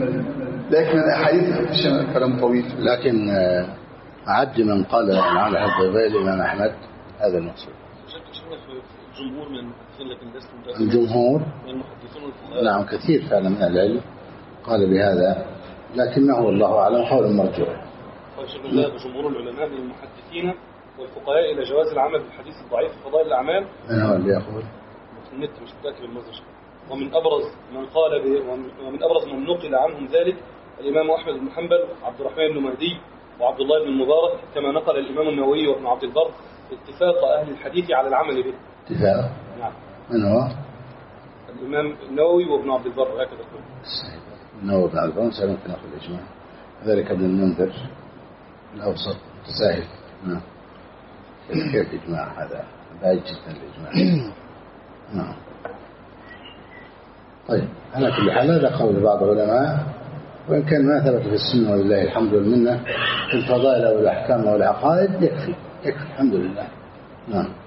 لكن الأحاديث كلام طويل. لكن عد من قال على هذا غير الإمام أحمد هذا المقصود. الجمهور من الجمهور نعم كثير فعلا من العلم قال بهذا، لكنه والله أعلم حول مرجوع. جمهور العلماء من المحدثين والفقهاء إلى جواز العمل بالحديث الضعيف في فضائل الأعمال. من هو اللي يقول؟ النت مش متأكد بالمصدر. ومن أبرز من قال ومن أبرز من نقل عنهم ذلك الإمام أحمد بن حنبل وعبد الرحمن بن مهدي وعبد الله بن المبارك، كما نقل الإمام النووي وابن عبد البر اتفاق أهل الحديث على العمل به. اتفاق؟ نعم. من هو؟ الإمام النووي وابن عبد البر هكذا كله. النووي وابن عبد البر سيمكن أخذ الإجماع. ذلك ابن المنذر الأوسط تساهل. نعم. كيف إجماع هذا؟ بعيد جدا الإجماع. نعم. طيب على كل حال هذا قول بعض العلماء، وإن كان ما ثبت في السنة ولله الحمد والمنة في الفضائل والأحكام والعقائد يكفي يكفي الحمد لله. نعم.